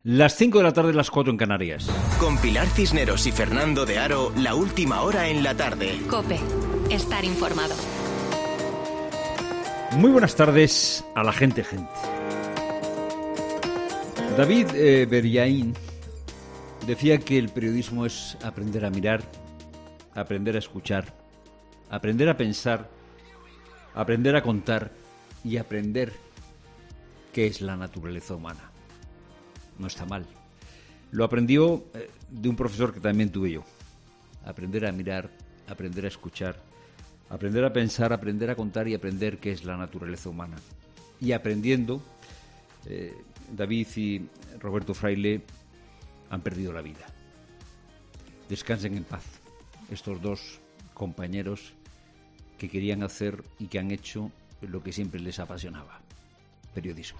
Las 5 de la tarde, las 4 en Canarias. Con Pilar Cisneros y Fernando de Aro, la última hora en la tarde. COPE. Estar informado. Muy buenas tardes a la gente. David Beriaín decía que el periodismo es aprender a mirar, aprender a escuchar, aprender a pensar, aprender a contar y aprender qué es la naturaleza humana. No está mal. Lo aprendió de un profesor que también tuve yo. Aprender a mirar, aprender a escuchar, aprender a pensar, aprender a contar y aprender qué es la naturaleza humana. Y aprendiendo, David y Roberto Fraile han perdido la vida. Descansen en paz estos dos compañeros que querían hacer y que han hecho lo que siempre les apasionaba: periodismo.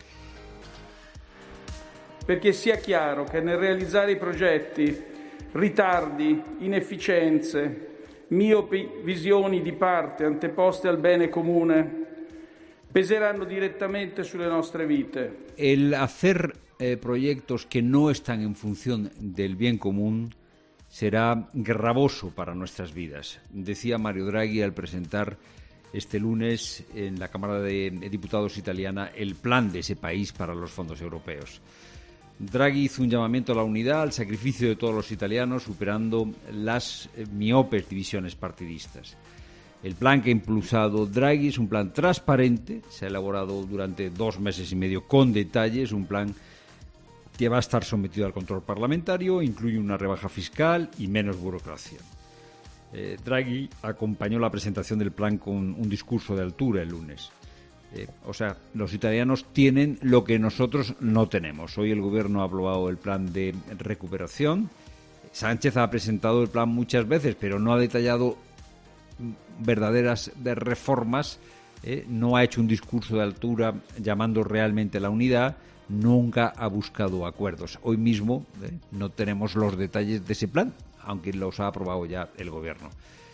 Perché sia chiaro che nel realizzare i progetti ritardi, inefficienze, miopi visioni di parte anteposte al bene comune peseranno direttamente sulle nostre vite. El hacer proyectos que no están en función del bien común será gravoso para nuestras vidas, decía Mario Draghi al presentar este lunes en la Cámara de Diputados italiana el plan de ese país para los fondos europeos. Draghi hizo un llamamiento a la unidad, al sacrificio de todos los italianos, superando las miopes divisiones partidistas. El plan que ha impulsado Draghi es un plan transparente, se ha elaborado durante 2 meses y medio con detalles, un plan que va a estar sometido al control parlamentario, incluye una rebaja fiscal y menos burocracia. Draghi acompañó la presentación del plan con un discurso de altura el lunes. Los italianos tienen lo que nosotros no tenemos. Hoy el gobierno ha aprobado el plan de recuperación. Sánchez ha presentado el plan muchas veces, pero no ha detallado verdaderas reformas. No ha hecho un discurso de altura llamando realmente a la unidad. Nunca ha buscado acuerdos. Hoy mismo no tenemos los detalles de ese plan, aunque los ha aprobado ya el gobierno.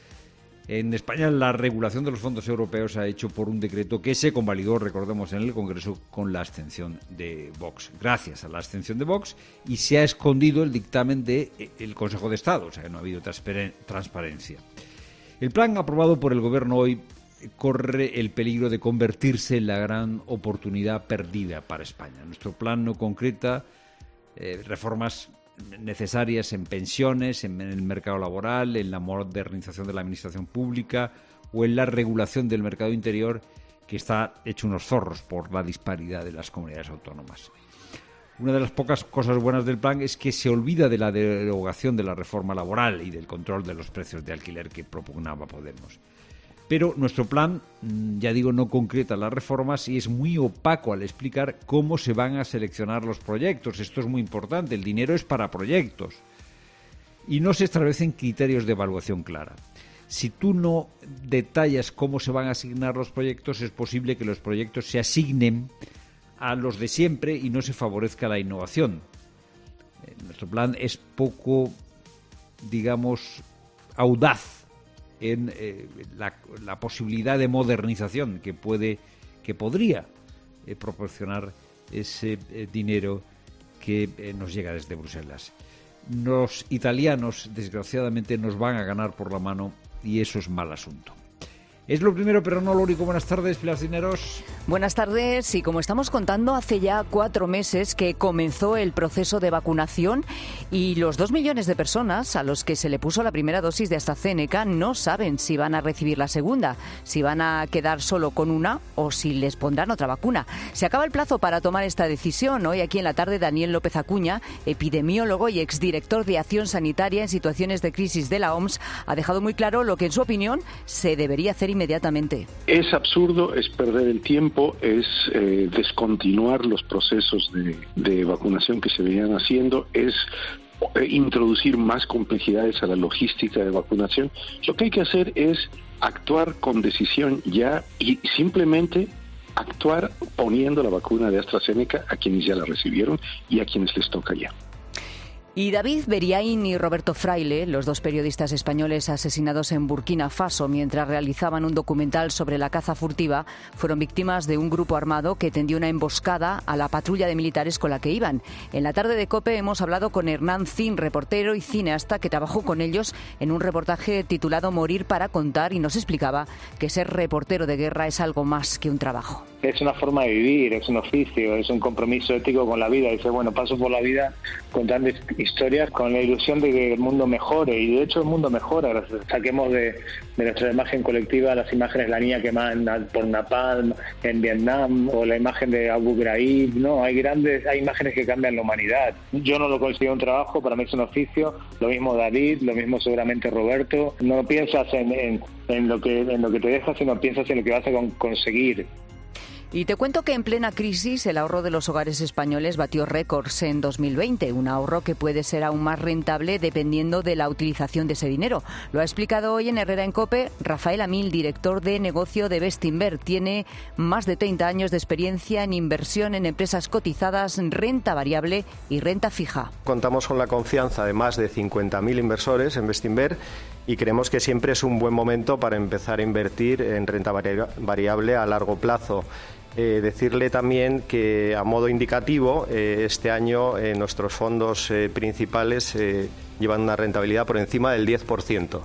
En España la regulación de los fondos europeos se ha hecho por un decreto que se convalidó, recordemos, en el Congreso con la abstención de Vox. Gracias a la abstención de Vox, y se ha escondido el dictamen del Consejo de Estado, o sea que no ha habido transparencia. El plan aprobado por el Gobierno hoy corre el peligro de convertirse en la gran oportunidad perdida para España. Nuestro plan no concreta reformas necesarias en pensiones, en el mercado laboral, en la modernización de la administración pública o en la regulación del mercado interior, que está hecho unos zorros por la disparidad de las comunidades autónomas. Una de las pocas cosas buenas del plan es que se olvida de la derogación de la reforma laboral y del control de los precios de alquiler que propugnaba Podemos. Pero nuestro plan, ya digo, no concreta las reformas y es muy opaco al explicar cómo se van a seleccionar los proyectos. Esto es muy importante, el dinero es para proyectos. Y no se establecen criterios de evaluación clara. Si tú no detallas cómo se van a asignar los proyectos, es posible que los proyectos se asignen a los de siempre y no se favorezca la innovación. Nuestro plan es poco, digamos, audaz en la posibilidad de modernización que podría proporcionar ese dinero que nos llega desde Bruselas. Los italianos, desgraciadamente, nos van a ganar por la mano y eso es mal asunto. Es lo primero, pero no lo único. Buenas tardes, Pilar Cisneros. Buenas tardes. Y como estamos contando, hace ya 4 meses que comenzó el proceso de vacunación y los 2 millones de personas a los que se le puso la primera dosis de AstraZeneca no saben si van a recibir la segunda, si van a quedar solo con una o si les pondrán otra vacuna. Se acaba el plazo para tomar esta decisión. Hoy aquí en la tarde, Daniel López Acuña, epidemiólogo y exdirector de Acción Sanitaria en Situaciones de Crisis de la OMS, ha dejado muy claro lo que, en su opinión, se debería hacer inmediatamente. Es absurdo, es perder el tiempo, es descontinuar los procesos de vacunación que se venían haciendo, es introducir más complejidades a la logística de vacunación. Lo que hay que hacer es actuar con decisión ya y simplemente actuar poniendo la vacuna de AstraZeneca a quienes ya la recibieron y a quienes les toca ya. Y David Beriaín y Roberto Fraile, los dos periodistas españoles asesinados en Burkina Faso mientras realizaban un documental sobre la caza furtiva, fueron víctimas de un grupo armado que tendió una emboscada a la patrulla de militares con la que iban. En la tarde de COPE hemos hablado con Hernán Zin, reportero y cineasta que trabajó con ellos en un reportaje titulado Morir para contar, y nos explicaba que ser reportero de guerra es algo más que un trabajo. Es una forma de vivir, es un oficio, es un compromiso ético con la vida. Dice, bueno, paso por la vida contando historias con la ilusión de que el mundo mejore, y de hecho el mundo mejora. Saquemos de nuestra imagen colectiva las imágenes de la niña quemada por napalm en Vietnam, o la imagen de Abu Ghraib. No, hay imágenes que cambian la humanidad. Yo no lo considero un trabajo, para mí es un oficio. Lo mismo David, lo mismo seguramente Roberto. No piensas en lo que te dejas, sino piensas en lo que vas a conseguir. Y te cuento que en plena crisis el ahorro de los hogares españoles batió récords en 2020, un ahorro que puede ser aún más rentable dependiendo de la utilización de ese dinero. Lo ha explicado hoy en Herrera en COPE Rafael Amil, director de negocio de Bestinver. Tiene más de 30 años de experiencia en inversión en empresas cotizadas, renta variable y renta fija. Contamos con la confianza de más de 50.000 inversores en Bestinver y creemos que siempre es un buen momento para empezar a invertir en renta variable a largo plazo. Decirle también que, a modo indicativo, este año nuestros fondos principales llevan una rentabilidad por encima del 10%.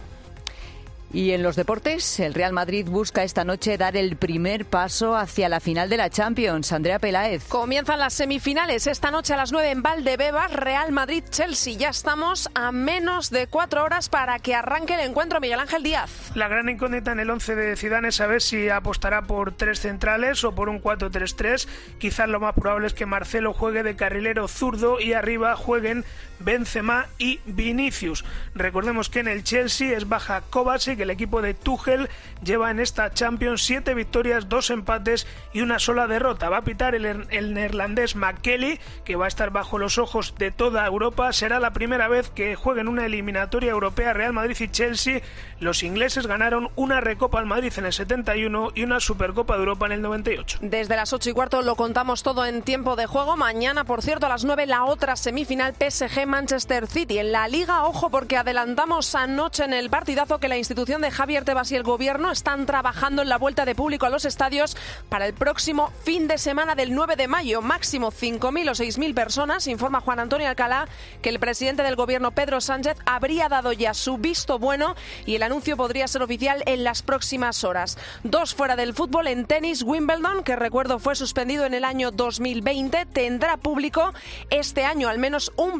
Y en los deportes, el Real Madrid busca esta noche dar el primer paso hacia la final de la Champions. Andrea Peláez. Comienzan las semifinales esta noche a las 9 en Valdebebas, Real Madrid-Chelsea. Ya estamos a menos de 4 horas para que arranque el encuentro. Miguel Ángel Díaz. La gran incógnita en el 11 de Zidane es saber si apostará por 3 centrales o por un 4-3-3. Quizás lo más probable es que Marcelo juegue de carrilero zurdo y arriba jueguen Benzema y Vinicius. Recordemos que en el Chelsea es baja Kovacic. El equipo de Tuchel lleva en esta Champions 7 victorias, 2 empates y una sola derrota. Va a pitar el neerlandés McKelly, que va a estar bajo los ojos de toda Europa. Será la primera vez que jueguen una eliminatoria europea Real Madrid y Chelsea. Los ingleses ganaron una Recopa al Madrid en el 71 y una Supercopa de Europa en el 98. Desde las 8:15 lo contamos todo en tiempo de juego. Mañana, por cierto, a las 9 la otra semifinal PSG-Manchester City. En la Liga, ojo, porque adelantamos anoche en el partidazo que la institución de Javier Tebas y el gobierno están trabajando en la vuelta de público a los estadios para el próximo fin de semana del 9 de mayo. Máximo 5.000 o 6.000 personas. Informa Juan Antonio Alcalá que el presidente del gobierno, Pedro Sánchez, habría dado ya su visto bueno y el anuncio podría ser oficial en las próximas horas. 2 fuera del fútbol. En tenis, Wimbledon, que recuerdo fue suspendido en el año 2020, tendrá público este año, al menos un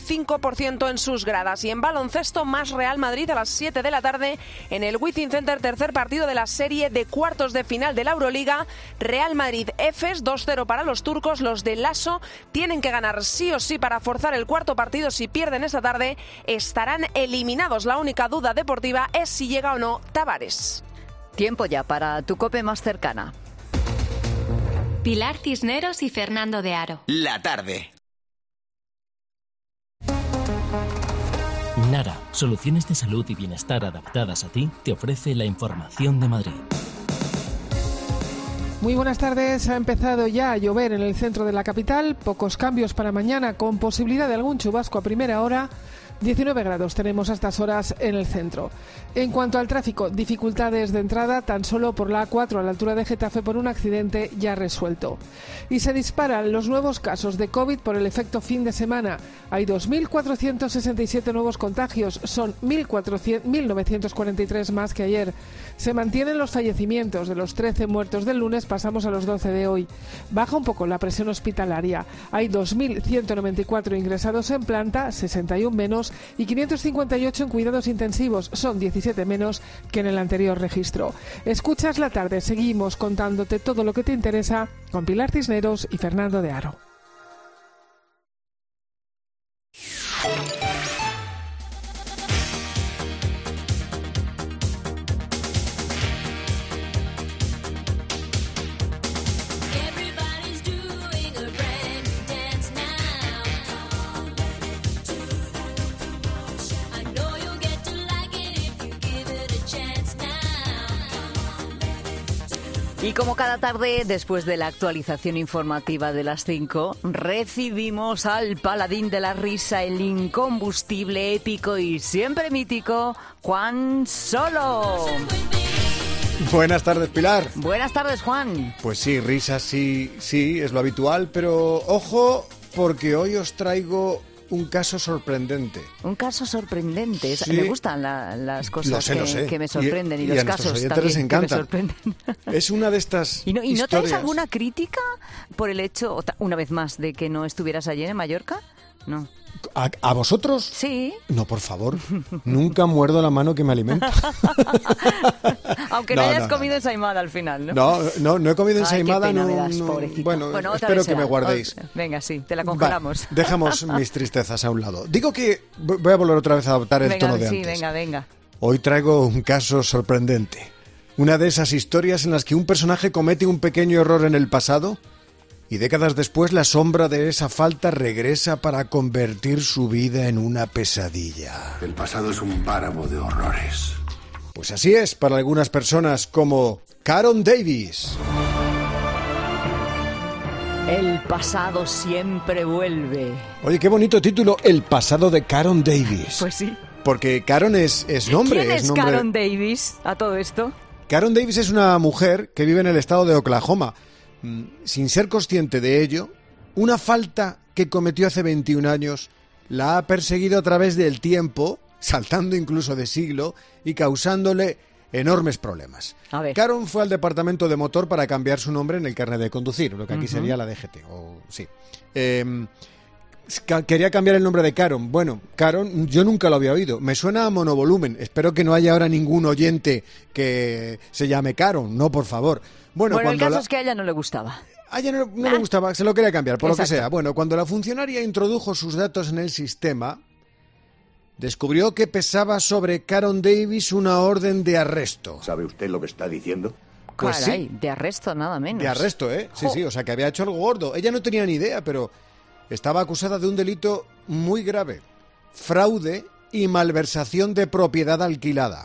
25% en sus gradas. Y en baloncesto, más Real Madrid a las 7 de la tarde en el Wizzing Center, tercer partido de la serie de cuartos de final de la Euroliga. Real Madrid-Efes, 2-0 para los turcos. Los de Lasso tienen que ganar sí o sí para forzar el cuarto partido. Si pierden esta tarde, estarán eliminados. La única duda deportiva es si llega o no Tavares. Tiempo ya para tu COPE más cercana. Pilar Cisneros y Fernando de Aro. La tarde. Nara, soluciones de salud y bienestar adaptadas a ti, te ofrece la información de Madrid. Muy buenas tardes. Ha empezado ya a llover en el centro de la capital. Pocos cambios para mañana, con posibilidad de algún chubasco a primera hora. 19 grados tenemos a estas horas en el centro. En cuanto al tráfico, dificultades de entrada tan solo por la A4 a la altura de Getafe por un accidente ya resuelto. Y se disparan los nuevos casos de COVID por el efecto fin de semana. Hay 2.467 nuevos contagios, son 1.943 más que ayer. Se mantienen los fallecimientos. De los 13 muertos del lunes pasamos a los 12 de hoy. Baja un poco la presión hospitalaria. Hay 2.194 ingresados en planta, 61 menos, y 558 en cuidados intensivos, son 17 menos que en el anterior registro. Escuchas la tarde, seguimos contándote todo lo que te interesa con Pilar Cisneros y Fernando de Aro. Y como cada tarde, después de la actualización informativa de las 5, recibimos al paladín de la risa, el incombustible, épico y siempre mítico, Juan Solo. Buenas tardes, Pilar. Buenas tardes, Juan. Pues sí, risas sí, es lo habitual, pero ojo, porque hoy os traigo un caso sorprendente. Un caso sorprendente. Sí. Me gustan las cosas que me sorprenden y los a casos también les encanta. Que me sorprenden. Es una de estas ¿Y no historias... traes alguna crítica por el hecho, una vez más, de que no estuvieras ayer en Mallorca? No. ¿A vosotros? Sí. No, por favor. Nunca muerdo la mano que me alimenta. Aunque no hayas comido ensaimada al final, ¿no? No he comido ensaimada. Qué pena me das, pobrecito. Bueno, espero que me guardéis. Venga, sí, te la congelamos. Dejamos mis tristezas a un lado. Digo que voy a volver otra vez a adoptar el tono de antes. Venga. Hoy traigo un caso sorprendente. Una de esas historias en las que un personaje comete un pequeño error en el pasado y décadas después la sombra de esa falta regresa para convertir su vida en una pesadilla. El pasado es un páramo de horrores. Pues así es para algunas personas como Caron Davis. El pasado siempre vuelve. Oye, qué bonito título, El pasado de Caron Davis. Pues sí. Porque Caron es nombre. ¿Quién es Caron Davis a todo esto? Caron Davis es una mujer que vive en el estado de Oklahoma. Sin ser consciente de ello, una falta que cometió hace 21 años la ha perseguido a través del tiempo, saltando incluso de siglo y causándole enormes problemas. Caron fue al departamento de motor para cambiar su nombre en el carnet de conducir, lo que aquí sería la DGT. Quería cambiar el nombre de Caron. Bueno, Caron yo nunca lo había oído. Me suena a monovolumen. Espero que no haya ahora ningún oyente que se llame Caron. No, por favor. Bueno, el caso es que a ella no le gustaba. A ella no le gustaba, se lo quería cambiar, por Exacto. Lo que sea. Bueno, cuando la funcionaria introdujo sus datos en el sistema, descubrió que pesaba sobre Caron Davis una orden de arresto. ¿Sabe usted lo que está diciendo? Pues Caray, sí. De arresto nada menos. De arresto, ¿eh? Sí, o sea, que había hecho algo gordo. Ella no tenía ni idea, pero estaba acusada de un delito muy grave. Fraude y malversación de propiedad alquilada.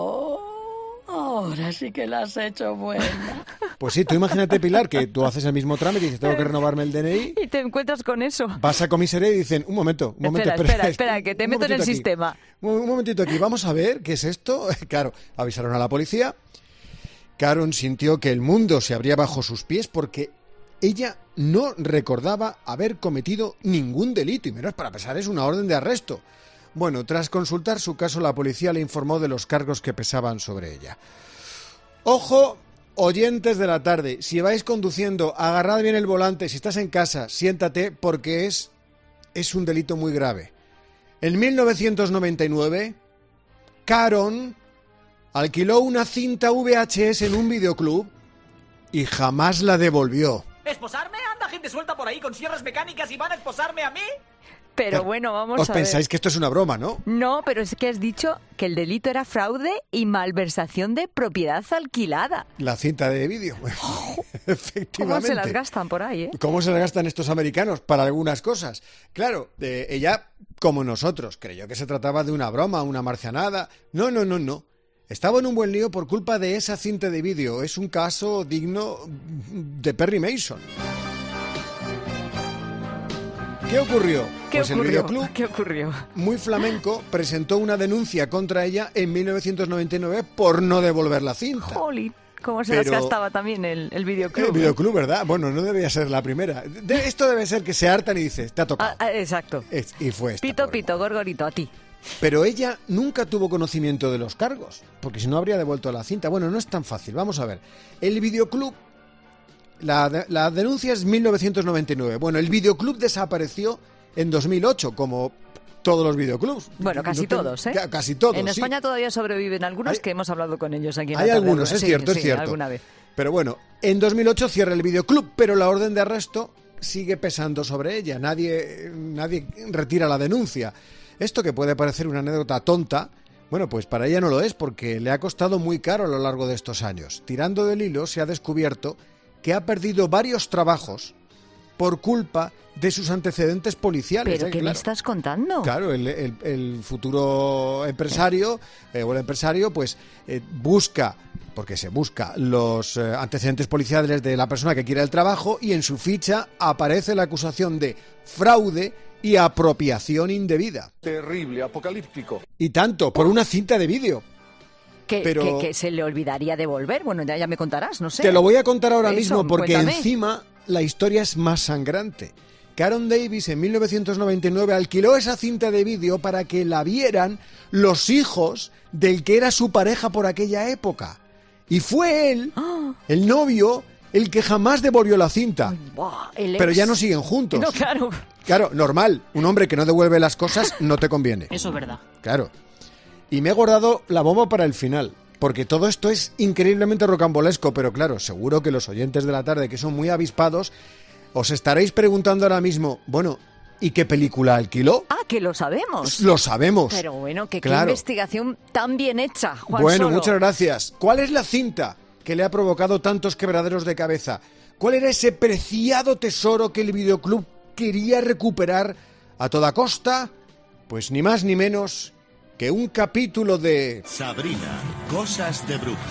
Ahora sí que la has hecho buena. Pues sí, tú imagínate, Pilar, que tú haces el mismo trámite y dices, tengo que renovarme el DNI. Y te encuentras con eso. Vas a comisaría y dicen, un momento. Espera, que te meto en el sistema. Un momentito aquí, vamos a ver qué es esto. Claro, avisaron a la policía. Caron sintió que el mundo se abría bajo sus pies porque ella no recordaba haber cometido ningún delito, y menos para pesar es una orden de arresto. Bueno, tras consultar su caso, la policía le informó de los cargos que pesaban sobre ella. Ojo, oyentes de la tarde, si vais conduciendo, agarrad bien el volante, si estás en casa, siéntate, porque es un delito muy grave. En 1999, Caron alquiló una cinta VHS en un videoclub y jamás la devolvió. ¿Esposarme? ¿Anda gente suelta por ahí con sierras mecánicas y van a esposarme a mí? Pero bueno, vamos a ver. Os pensáis que esto es una broma, ¿no? No, pero es que has dicho que el delito era fraude y malversación de propiedad alquilada. La cinta de vídeo. Efectivamente. ¿Cómo se las gastan por ahí, eh? ¿Cómo se las gastan estos americanos para algunas cosas? Claro, ella, como nosotros, creyó que se trataba de una broma, una marcianada. No. Estaba en un buen lío por culpa de esa cinta de vídeo. Es un caso digno de Perry Mason. ¿Qué ocurrió? El videoclub, ¿Qué ocurrió? Muy flamenco, presentó una denuncia contra ella en 1999 por no devolver la cinta. Jolín, cómo se las gastaba también el videoclub. El videoclub, ¿verdad? Bueno, no debería ser la primera. Esto debe ser que se hartan y dices, te ha tocado. Exacto. Y fue esta. Pito, gorgorito, a ti. Pero ella nunca tuvo conocimiento de los cargos, porque si no habría devuelto la cinta. Bueno, no es tan fácil, vamos a ver. El videoclub, la denuncia es 1999. Bueno, el videoclub desapareció en 2008, como todos los videoclubs. Bueno, casi todos, ¿eh? Casi todos, En España todavía sobreviven algunos que hemos hablado con ellos aquí en la Hay tarde. algunos, es cierto. Alguna vez. Pero bueno, en 2008 cierra el videoclub, pero la orden de arresto sigue pesando sobre ella. Nadie retira la denuncia. Esto que puede parecer una anécdota tonta, bueno, pues para ella no lo es, porque le ha costado muy caro a lo largo de estos años. Tirando del hilo, se ha descubierto que ha perdido varios trabajos por culpa de sus antecedentes policiales. ¿Pero qué me estás contando? Claro, el futuro empresario o el empresario pues busca los antecedentes policiales de la persona que quiere el trabajo, y en su ficha aparece la acusación de fraude y apropiación indebida. Terrible, apocalíptico. Y tanto, por una cinta de vídeo. Que se le olvidaría devolver. Bueno, ya me contarás, no sé. Te lo voy a contar ahora mismo porque cuéntame. Encima la historia es más sangrante. Caron Davis en 1999 alquiló esa cinta de vídeo para que la vieran los hijos del que era su pareja por aquella época. Y fue él, el novio, el que jamás devolvió la cinta. Pero ya no siguen juntos. No, claro. Claro, normal. Un hombre que no devuelve las cosas no te conviene. Eso es verdad. Claro. Y me he guardado la bomba para el final, porque todo esto es increíblemente rocambolesco, pero claro, seguro que los oyentes de la tarde, que son muy avispados, os estaréis preguntando ahora mismo, bueno, ¿y qué película alquiló? Ah, que lo sabemos. Lo sabemos. Pero bueno, qué Claro. investigación tan bien hecha, Juan Bueno, Solo. muchas gracias. ¿Cuál es la cinta que le ha provocado tantos quebraderos de cabeza? ¿Cuál era ese preciado tesoro que el videoclub quería recuperar a toda costa? Pues ni más ni menos que un capítulo de Sabrina, cosas de brujas.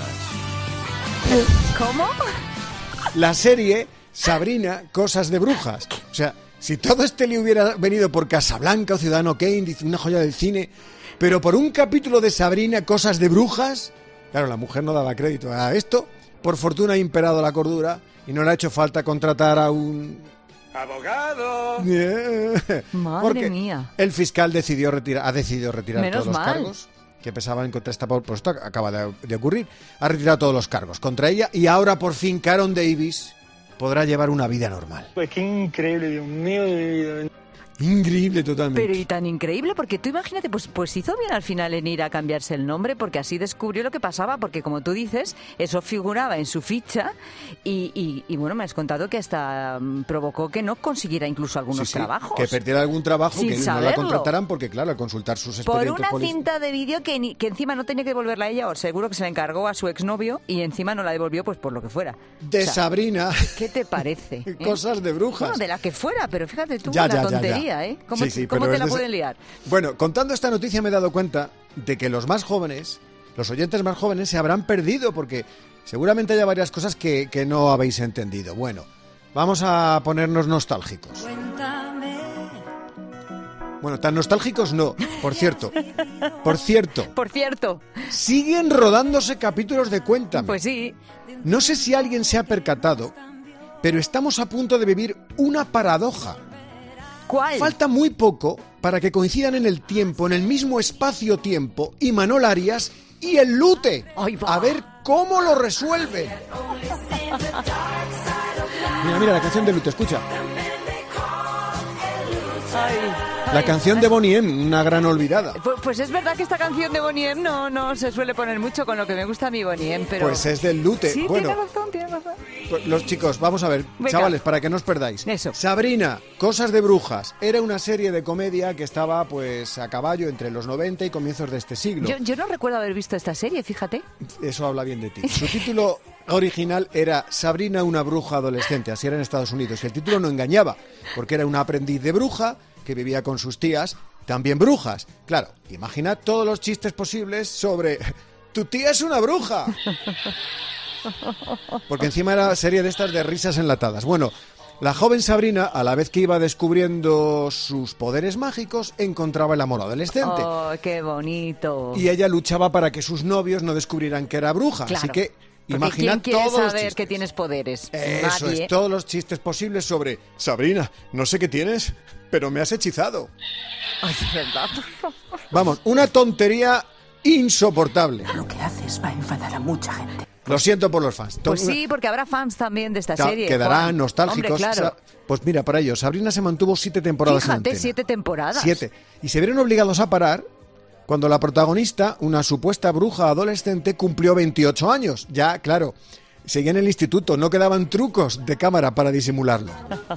¿Cómo? La serie Sabrina, cosas de brujas. O sea, si todo este le hubiera venido por Casablanca o Ciudadano Kane, dice una joya del cine, pero por un capítulo de Sabrina, cosas de brujas, claro, la mujer no daba crédito a esto. Por fortuna ha imperado la cordura y no le ha hecho falta contratar a un ¡Abogado! Madre Porque mía. el fiscal ha decidido retirar Menos todos los mal. cargos que pesaban contra esta pobre. Pues esto acaba de ocurrir. Ha retirado todos los cargos contra ella y ahora por fin Caron Davis podrá llevar una vida normal. Pues qué increíble, Dios mío de vida. Increíble totalmente. Pero y tan increíble, porque tú imagínate, pues hizo bien al final en ir a cambiarse el nombre, porque así descubrió lo que pasaba, porque como tú dices, eso figuraba en su ficha y bueno, me has contado que hasta provocó que no consiguiera incluso algunos Sí, trabajos. que perdiera algún trabajo, Sin que no la saberlo. contrataran porque, claro, al consultar sus Por expedientes una policiales. cinta de vídeo que encima no tenía que devolverla a ella, o seguro que se la encargó a su exnovio y encima no la devolvió pues por lo que fuera. De Sabrina. ¿Qué te parece? Cosas de brujas. Bueno, de la que fuera, pero fíjate tú, Ya, la ya, ya, tontería, ya. ¿eh? ¿Cómo, Sí, sí, cómo pero te es la de- pueden liar? Bueno, contando esta noticia me he dado cuenta de que los más jóvenes, los oyentes más jóvenes, se habrán perdido porque seguramente haya varias cosas que no habéis entendido. Bueno, vamos a ponernos nostálgicos. Bueno, tan nostálgicos no, por cierto. Por cierto, siguen rodándose capítulos de Cuéntame. Pues sí. No sé si alguien se ha percatado, pero estamos a punto de vivir una paradoja. ¿Cuál? Falta muy poco para que coincidan en el tiempo, en el mismo espacio-tiempo, Imanol Arias y el Lute. A ver cómo lo resuelven. Mira, la canción de Lute, escucha. La canción de Bonnie M, una gran olvidada. Pues es verdad que esta canción de Bonnie M no se suele poner mucho con lo que me gusta a mí Bonnie M, pero... Pues es del Lute. Sí, Bueno, tiene razón. pues los chicos, vamos a ver, Venga. chavales, para que no os perdáis. Eso. Sabrina, Cosas de Brujas, era una serie de comedia que estaba pues a caballo entre los 90 y comienzos de este siglo. Yo no recuerdo haber visto esta serie, fíjate. Eso habla bien de ti. Su título original era Sabrina, una bruja adolescente, así era en Estados Unidos. Y el título no engañaba, porque era una aprendiz de bruja que vivía con sus tías, también brujas. Claro, imagina todos los chistes posibles sobre tu tía es una bruja. Porque encima era serie de estas de risas enlatadas. Bueno, la joven Sabrina, a la vez que iba descubriendo sus poderes mágicos, encontraba el amor adolescente. Oh, qué bonito. Y ella luchaba para que sus novios no descubrieran que era bruja. Claro. Así que Porque imagina ¿quién quiere todos los saber chistes. que tienes poderes? Eso Nadie. es, todos los chistes posibles sobre Sabrina, no sé qué tienes, pero me has hechizado. Ay, es verdad. Vamos, una tontería insoportable. Lo que haces va a enfadar a mucha gente. Lo siento por los fans. Pues sí, porque habrá fans también de esta Ca- serie. Quedarán Juan. nostálgicos. Hombre, claro. Pues mira, para ello, Sabrina se mantuvo 7 temporadas en Fíjate, antena. 7 temporadas. 7. Y se vieron obligados a parar cuando la protagonista, una supuesta bruja adolescente, cumplió 28 años. Ya, claro, seguía en el instituto, no quedaban trucos de cámara para disimularlo.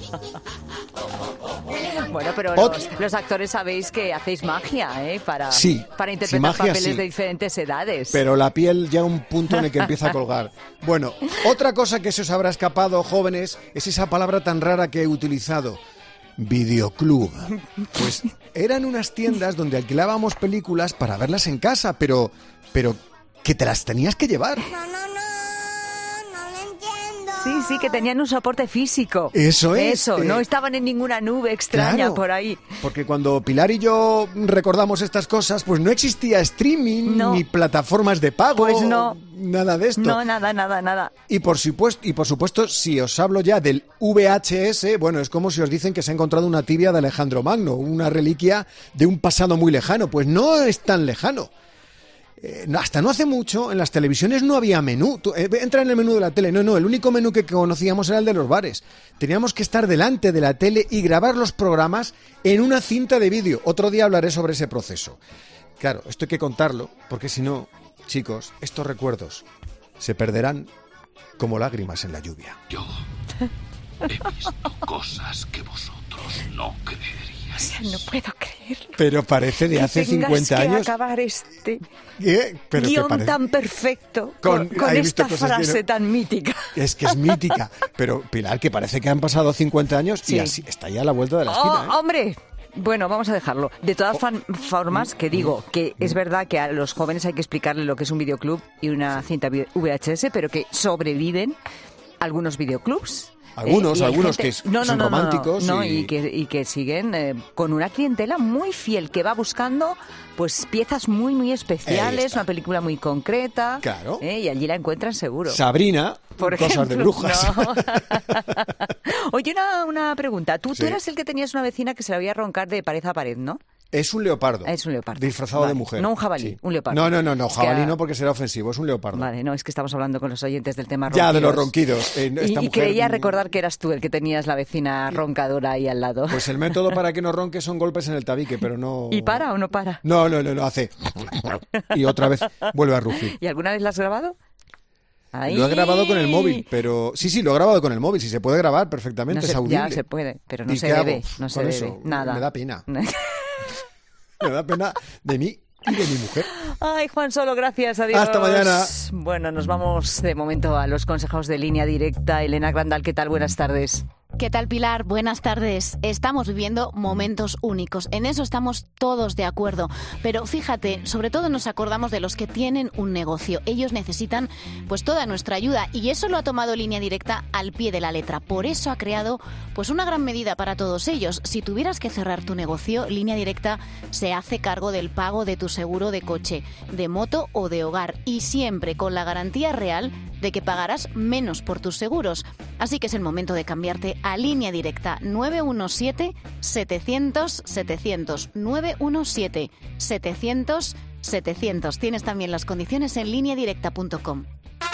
Bueno, pero los actores sabéis que hacéis magia, para interpretar magia, papeles de diferentes edades. Pero la piel llega a un punto en el que empieza a colgar. Bueno, otra cosa que se os habrá escapado, jóvenes, es esa palabra tan rara que he utilizado. Videoclub. Pues eran unas tiendas donde alquilábamos películas para verlas en casa, pero que te las tenías que llevar. Sí, que tenían un soporte físico. Eso es. Eso, no estaban en ninguna nube extraña por ahí. Porque cuando Pilar y yo recordamos estas cosas, pues no existía streaming, ni plataformas de pago, pues no, nada de esto. No, nada. Y por supuesto, si os hablo ya del VHS, bueno, es como si os dicen que se ha encontrado una tibia de Alejandro Magno, una reliquia de un pasado muy lejano. Pues no es tan lejano. Hasta no hace mucho, en las televisiones no había menú. Entra en el menú de la tele. No, el único menú que conocíamos era el de los bares. Teníamos que estar delante de la tele y grabar los programas en una cinta de vídeo. Otro día hablaré sobre ese proceso. Claro, esto hay que contarlo, porque si no, chicos, estos recuerdos se perderán como lágrimas en la lluvia. Yo he visto cosas que vosotros no creeríais. O sea, no puedo creerlo. Pero parece de hace 50 años. Que acabar este guión tan perfecto con esta frase tan mítica. Es que es mítica. Pero, Pilar, que parece que han pasado 50 años y así está ya a la vuelta de la esquina. ¡Hombre! Bueno, vamos a dejarlo. De todas formas, que digo que es verdad que a los jóvenes hay que explicarles lo que es un videoclub y una cinta VHS, pero que sobreviven algunos videoclubs. Algunos que son románticos. Y que siguen con una clientela muy fiel que va buscando pues piezas muy, muy especiales, una película muy concreta. Claro. Y allí la encuentran seguro. Sabrina, por cosas ejemplo, de brujas. No. Oye, una pregunta. Tú eras el que tenías una vecina que se la oía roncar de pared a pared, ¿no? Es un leopardo. Es un leopardo. Disfrazado de mujer. No un jabalí, un leopardo. No, jabalí no porque será ofensivo, es un leopardo. Vale, no, es que estamos hablando con los oyentes del tema ronquidos. Ya, de los ronquidos. Y creía recordar que eras tú el que tenías la vecina roncadora ahí al lado. Pues el método para que no ronque son golpes en el tabique, pero no... ¿Y para o no para? No, hace... Y otra vez vuelve a rugir. ¿Y alguna vez la has grabado? Ahí. Lo he grabado con el móvil, pero... Sí, lo he grabado con el móvil, si se puede grabar perfectamente, es audible. Ya se puede, pero no se debe, no se debe, nada. Me da pena. Me da pena de mí y de mi mujer. Ay, Juan Solo, gracias, adiós. Hasta mañana. Bueno, nos vamos de momento a los consejos de Línea Directa. Elena Grandal, ¿qué tal? Buenas tardes. ¿Qué tal, Pilar? Buenas tardes. Estamos viviendo momentos únicos. En eso estamos todos de acuerdo. Pero fíjate, sobre todo nos acordamos de los que tienen un negocio. Ellos necesitan pues toda nuestra ayuda y eso lo ha tomado Línea Directa al pie de la letra. Por eso ha creado pues una gran medida para todos ellos. Si tuvieras que cerrar tu negocio, Línea Directa se hace cargo del pago de tu seguro de coche, de moto o de hogar y siempre con la garantía real de que pagarás menos por tus seguros. Así que es el momento de cambiarte a Línea Directa 917-700-700. 917-700-700. Tienes también las condiciones en lineadirecta.com.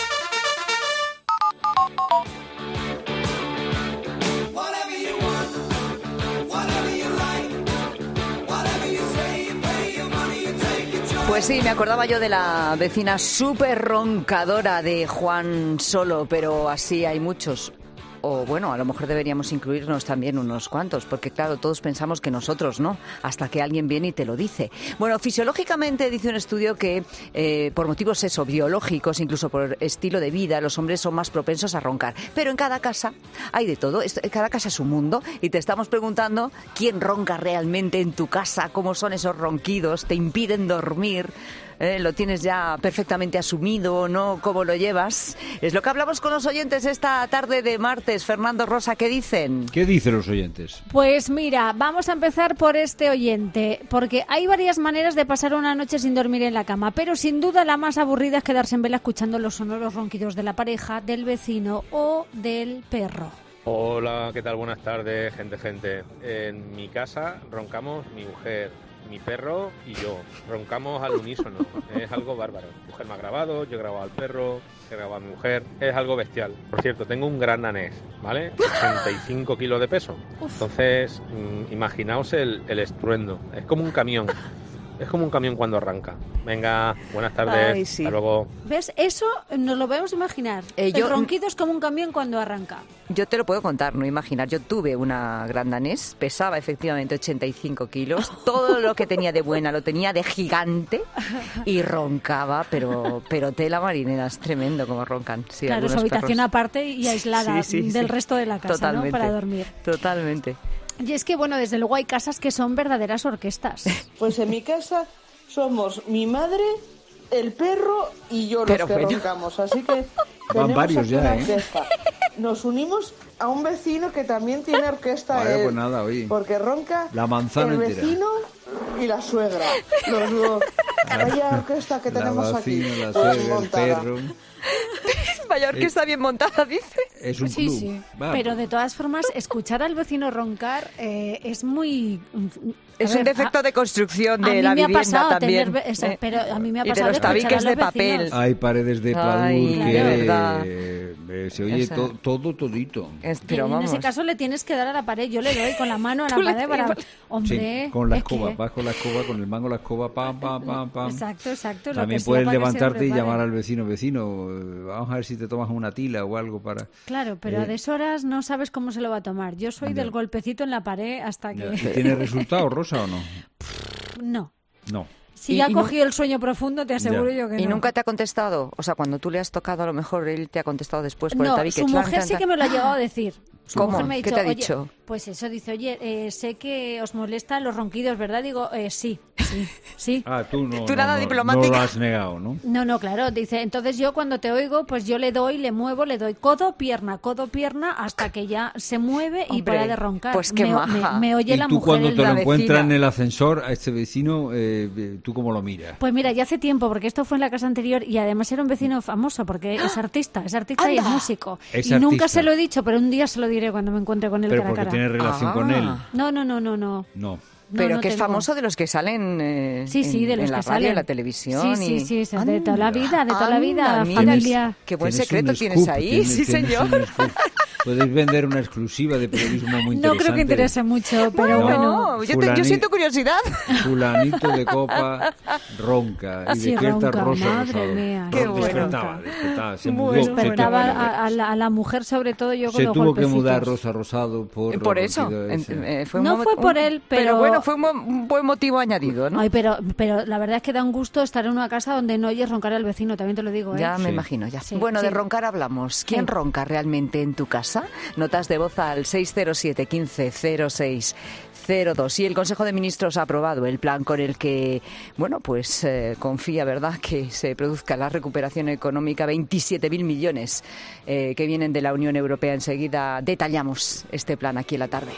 Pues sí, me acordaba yo de la vecina súper roncadora de Juan Solo, pero así hay muchos. O bueno, a lo mejor deberíamos incluirnos también unos cuantos, porque claro, todos pensamos que nosotros no, hasta que alguien viene y te lo dice. Bueno, fisiológicamente dice un estudio que por motivos biológicos, incluso por estilo de vida, los hombres son más propensos a roncar. Pero en cada casa hay de todo, cada casa es un mundo y te estamos preguntando quién ronca realmente en tu casa, cómo son esos ronquidos, te impiden dormir. ¿Lo tienes ya perfectamente asumido o no? ¿Cómo lo llevas? Es lo que hablamos con los oyentes esta tarde de martes. Fernando, Rosa, ¿qué dicen? ¿Qué dicen los oyentes? Pues mira, vamos a empezar por este oyente, porque hay varias maneras de pasar una noche sin dormir en la cama, pero sin duda la más aburrida es quedarse en vela escuchando los sonoros ronquidos de la pareja, del vecino o del perro. Hola, ¿qué tal? Buenas tardes, gente. En mi casa roncamos mi mujer, mi perro y yo. Roncamos al unísono. Es algo bárbaro. Mi mujer me ha grabado, yo he grabado al perro, he grabado a mi mujer. Es algo bestial. Por cierto, tengo un gran danés, ¿vale? 65 kilos de peso. Entonces, imaginaos el estruendo. Es como un camión. Es como un camión cuando arranca. Venga, buenas tardes. Ay, sí. Hasta luego. ¿Ves? Eso nos lo podemos imaginar. El ronquido es como un camión cuando arranca. Yo te lo puedo contar, no imaginar. Yo tuve una gran danés, pesaba efectivamente 85 kilos. Todo lo que tenía de buena lo tenía de gigante y roncaba, pero tela marinera, es tremendo como roncan. Sí, claro, su habitación perros. aparte y aislada del resto de la casa, totalmente, ¿no? Para dormir. Totalmente. Y es que, bueno, desde luego hay casas que son verdaderas orquestas. Pues en mi casa somos mi madre, el perro y yo pero los que roncamos, así que van varios aquí ya, una orquesta. Nos unimos a un vecino que también tiene orquesta. Vaya, pues nada, oye. Porque ronca la manzana el entera. vecino y la suegra. Los dos. Vaya orquesta que tenemos vecina, aquí. La pues suegra, montada. el perro. Vaya orquesta bien montada, dice. Es un sí, club. sí. Va. Pero de todas formas, escuchar al vecino roncar es muy... Es un defecto de construcción de la vivienda pasado también. Tener, pero a mí me ha y pasado de los tabiques de papel. Vecinos. Hay paredes de pladur que se oye todo todito. Pero en ese caso le tienes que dar a la pared. Yo le doy con la mano a la pared para... Hombre, sí, con la escoba, vas con la escoba, con el mango de la escoba, pam, pam, pam, pam. Exacto. También puedes levantarte y llamar al vecino, vamos a ver si te tomas una tila o algo para... Claro, pero a deshoras no sabes cómo se lo va a tomar. Yo soy del golpecito en la pared hasta que... ¿Tiene resultado, Rosa, o no? No. No. Si ya ha cogido el sueño profundo, te aseguro yo que no. ¿Y nunca te ha contestado? O sea, cuando tú le has tocado, a lo mejor él te ha contestado después por el tabique. No, su mujer sí que me lo ha llegado a decir. Su mujer me ha dicho, ¿Qué te ha dicho? Pues eso, dice, oye, sé que os molestan los ronquidos, ¿verdad? Digo, sí. Ah, tú no, ¿Tú nada diplomática? No lo has negado, ¿no? No, claro, dice, entonces yo cuando te oigo, pues yo le muevo, le doy codo, pierna, hasta que ya se mueve y para de roncar. Pues qué maja. Me oye la mujer. ¿Y tú cuando te lo encuentras vecina en el ascensor, a este vecino, tú cómo lo miras? Pues mira, ya hace tiempo, porque esto fue en la casa anterior y además era un vecino famoso porque es artista y es músico. Es y artista. Nunca se lo he dicho, pero un día se lo diré cuando me encuentre con él pero cara a cara. ¿Pero porque tiene relación con él? No. Pero que es famoso de los que salen de los en la que radio, salen. en la televisión. Sí, de toda la vida, mira, familia. Qué buen secreto tienes ahí, sí señor. Podéis vender una exclusiva de periodismo muy interesante. No creo que interese mucho, pero bueno. Yo siento curiosidad. Fulanito de copa ronca y despierta Rosa madre mía. Qué despertaba, se mudó. Despertaba a la mujer sobre todo yo con se los tuvo golpecitos. que mudar Rosa Rosado por eso. No fue por él, pero bueno, fue un buen motivo añadido, ¿no? Ay, pero la verdad es que da un gusto estar en una casa donde no oyes roncar al vecino, también te lo digo, ¿eh? Ya me imagino, ya. Sí, bueno, de roncar hablamos. ¿Quién ronca realmente en tu casa? Notas de voz al 607 15 06 02. Y el Consejo de Ministros ha aprobado el plan con el que, pues confía, ¿verdad?, que se produzca la recuperación económica, 27.000 millones que vienen de la Unión Europea. Enseguida detallamos este plan aquí en la tarde.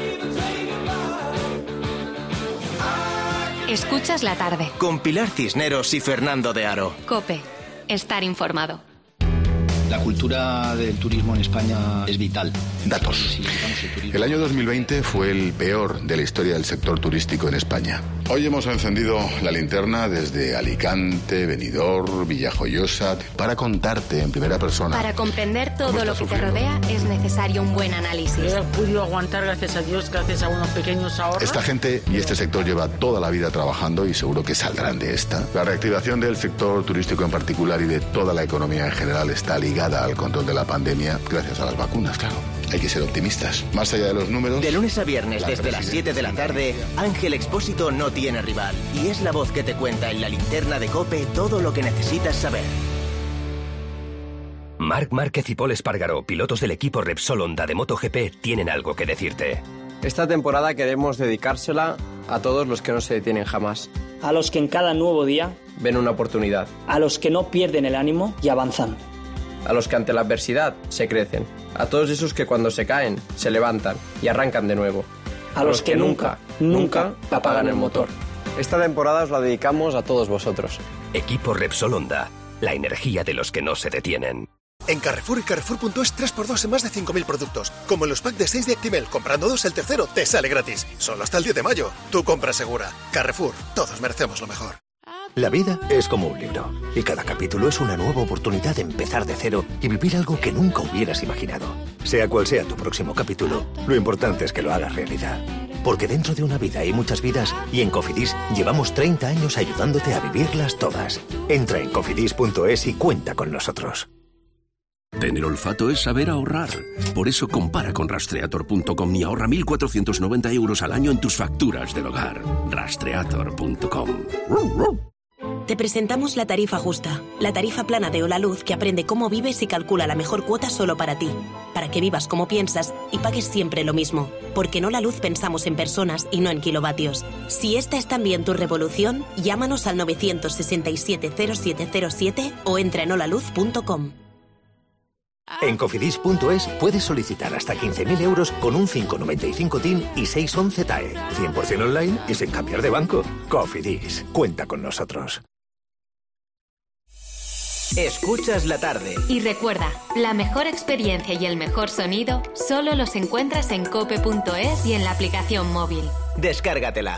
Escuchas la tarde. Con Pilar Cisneros y Fernando de Aro. COPE. Estar informado. La cultura del turismo en España es vital. Datos. El año 2020 fue el peor de la historia del sector turístico en España. Hoy hemos encendido la linterna desde Alicante, Benidorm, Villajoyosa, para contarte en primera persona. Para comprender todo lo que te rodea es necesario un buen análisis. He podido aguantar, gracias a Dios, gracias a unos pequeños ahorros. Esta gente y este sector lleva toda la vida trabajando y seguro que saldrán de esta. La reactivación del sector turístico en particular y de toda la economía en general está ligada al control de la pandemia gracias a las vacunas, claro. Hay que ser optimistas. Más allá de los números... De lunes a viernes desde las 7 de la tarde, Ángel Expósito no tiene rival y es la voz que te cuenta en la linterna de COPE todo lo que necesitas saber. Marc Márquez y Pol Espargaró, pilotos del equipo Repsol Honda de MotoGP, tienen algo que decirte. Esta temporada queremos dedicársela a todos los que no se detienen jamás. A los que en cada nuevo día ven una oportunidad. A los que no pierden el ánimo y avanzan. A los que ante la adversidad se crecen. A todos esos que cuando se caen, se levantan y arrancan de nuevo. A los que nunca apagan el motor. Esta temporada os la dedicamos a todos vosotros. Equipo Repsol Honda, la energía de los que no se detienen. En Carrefour y Carrefour.es 3x2 en más de 5.000 productos. Como en los packs de 6 de Actimel. Comprando 2, el tercero te sale gratis. Solo hasta el 10 de mayo. Tu compra segura. Carrefour. Todos merecemos lo mejor. La vida es como un libro, y cada capítulo es una nueva oportunidad de empezar de cero y vivir algo que nunca hubieras imaginado. Sea cual sea tu próximo capítulo, lo importante es que lo hagas realidad. porque dentro de una vida hay muchas vidas y en Cofidis llevamos 30 años ayudándote a vivirlas todas. Entra en cofidis.es y cuenta con nosotros. Tener olfato es saber ahorrar. Por eso compara con Rastreator.com y ahorra 1.490 euros al año en tus facturas del hogar. Rastreator.com. Te presentamos la tarifa justa, la tarifa plana de Holaluz que aprende cómo vives y calcula la mejor cuota solo para ti, para que vivas como piensas y pagues siempre lo mismo, porque en Holaluz pensamos en personas y no en kilovatios. Si esta es también tu revolución, llámanos al 967-0707 o entra en holaluz.com. En cofidis.es puedes solicitar hasta 15.000 euros con un 595 TIN y 611 TAE. 100% online y sin cambiar de banco. Cofidis, cuenta con nosotros. Escuchas la tarde. Y recuerda, la mejor experiencia y el mejor sonido solo los encuentras en cope.es y en la aplicación móvil. Descárgatela.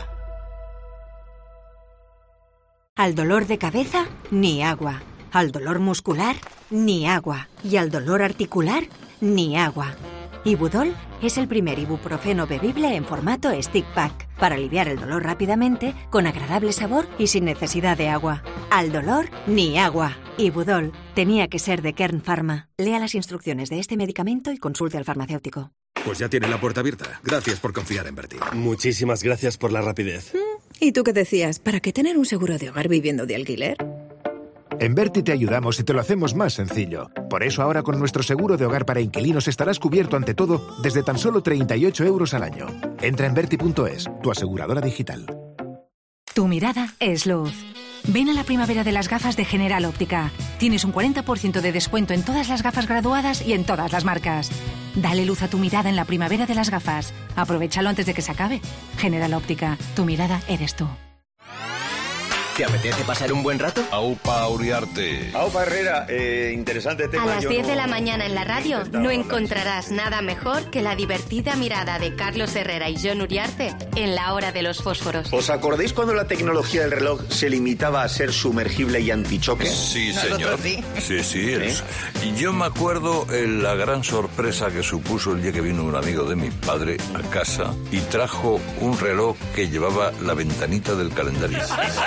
Al dolor de cabeza, ni agua. Al dolor muscular, ni agua. Y al dolor articular, ni agua. Ibudol es el primer ibuprofeno bebible en formato stick pack para aliviar el dolor rápidamente, con agradable sabor y sin necesidad de agua. Al dolor, ni agua. Ibudol tenía que ser de Kern Pharma. Lea las instrucciones de este medicamento y consulte al farmacéutico. Pues ya tiene la puerta abierta. Gracias por confiar en Berti. Muchísimas gracias por la rapidez. ¿Y tú qué decías? ¿Para qué tener un seguro de hogar viviendo de alquiler? En Berti te ayudamos y te lo hacemos más sencillo. Por eso ahora con nuestro seguro de hogar para inquilinos estarás cubierto ante todo desde tan solo 38 euros al año. Entra en Berti.es, tu aseguradora digital. Tu mirada es luz. Ven a la primavera de las gafas de General Óptica. Tienes un 40% de descuento en todas las gafas graduadas y en todas las marcas. Dale luz a tu mirada en la primavera de las gafas. Aprovechalo antes de que se acabe. General Óptica, tu mirada eres tú. ¿Te apetece pasar un buen rato? Aupa Uriarte. Aupa Herrera, interesante tema. A las 10 de la mañana en la radio no encontrarás nada mejor que la divertida mirada de Carlos Herrera y Jon Uriarte en la hora de los fósforos. ¿Os acordáis cuando la tecnología del reloj se limitaba a ser sumergible y antichoque? Sí, señor. Sí. Yo me acuerdo la gran sorpresa que supuso el día que vino un amigo de mi padre a casa y trajo un reloj que llevaba la ventanita del calendario.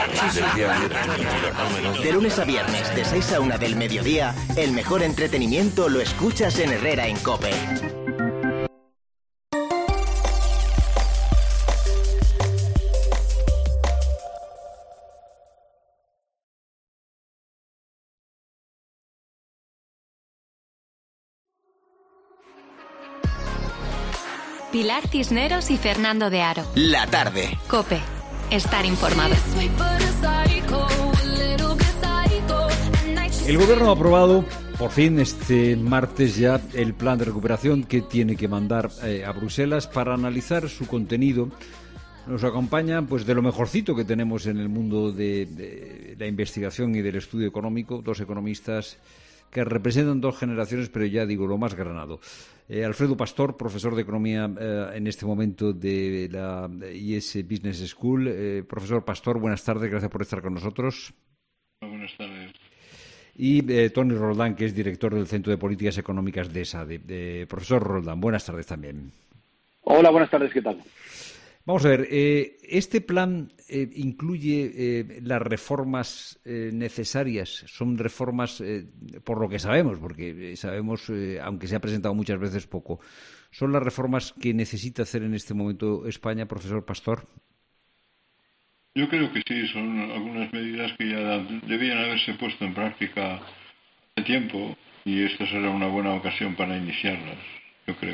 De lunes a viernes, de 6 a 1 del mediodía, el mejor entretenimiento lo escuchas en Herrera en COPE. Pilar Cisneros y Fernando de Aro. La tarde. COPE. Estar informado. El Gobierno ha aprobado, por fin, este martes ya, el plan de recuperación que tiene que mandar a Bruselas para analizar su contenido. Nos acompaña, pues, de lo mejorcito que tenemos en el mundo de la investigación y del estudio económico, dos economistas que representan dos generaciones, pero ya digo, lo más granado. Alfredo Pastor, profesor de Economía en este momento de la IES Business School. Profesor Pastor, buenas tardes, gracias por estar con nosotros. Buenas tardes. Y Toni Roldán, que es director del Centro de Políticas Económicas de ESADE. Profesor Roldán, buenas tardes también. Hola, buenas tardes, ¿qué tal? Vamos a ver, este plan incluye las reformas necesarias. Son reformas, por lo que sabemos, porque sabemos, aunque se ha presentado muchas veces poco, ¿son las reformas que necesita hacer en este momento España, profesor Pastor? Yo creo que sí, son algunas medidas que ya debían haberse puesto en práctica hace tiempo y esta será una buena ocasión para iniciarlas, yo creo.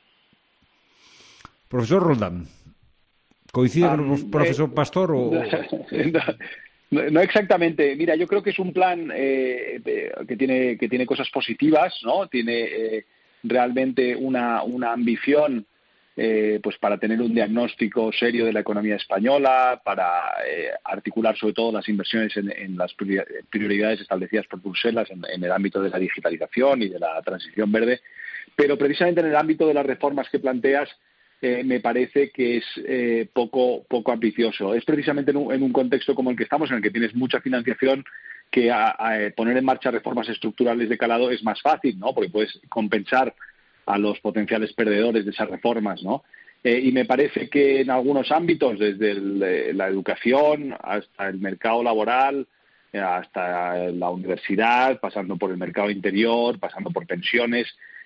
Profesor Roldán, ¿coincide con el profesor Pastor o...? No exactamente. Mira, yo creo que es un plan que tiene cosas positivas, ¿no? Tiene realmente una ambición pues para tener un diagnóstico serio de la economía española, para articular sobre todo las inversiones en las prioridades establecidas por Bruselas en el ámbito de la digitalización y de la transición verde, pero precisamente en el ámbito de las reformas que planteas me parece que es poco ambicioso. Es precisamente en un contexto como el que estamos, en el que tienes mucha financiación, que poner en marcha reformas estructurales de calado es más fácil, ¿no? Porque puedes compensar a los potenciales perdedores de esas reformas, ¿no? Y me parece que en algunos ámbitos, desde la educación hasta el mercado laboral, hasta la universidad, pasando por el mercado interior, pasando por pensiones,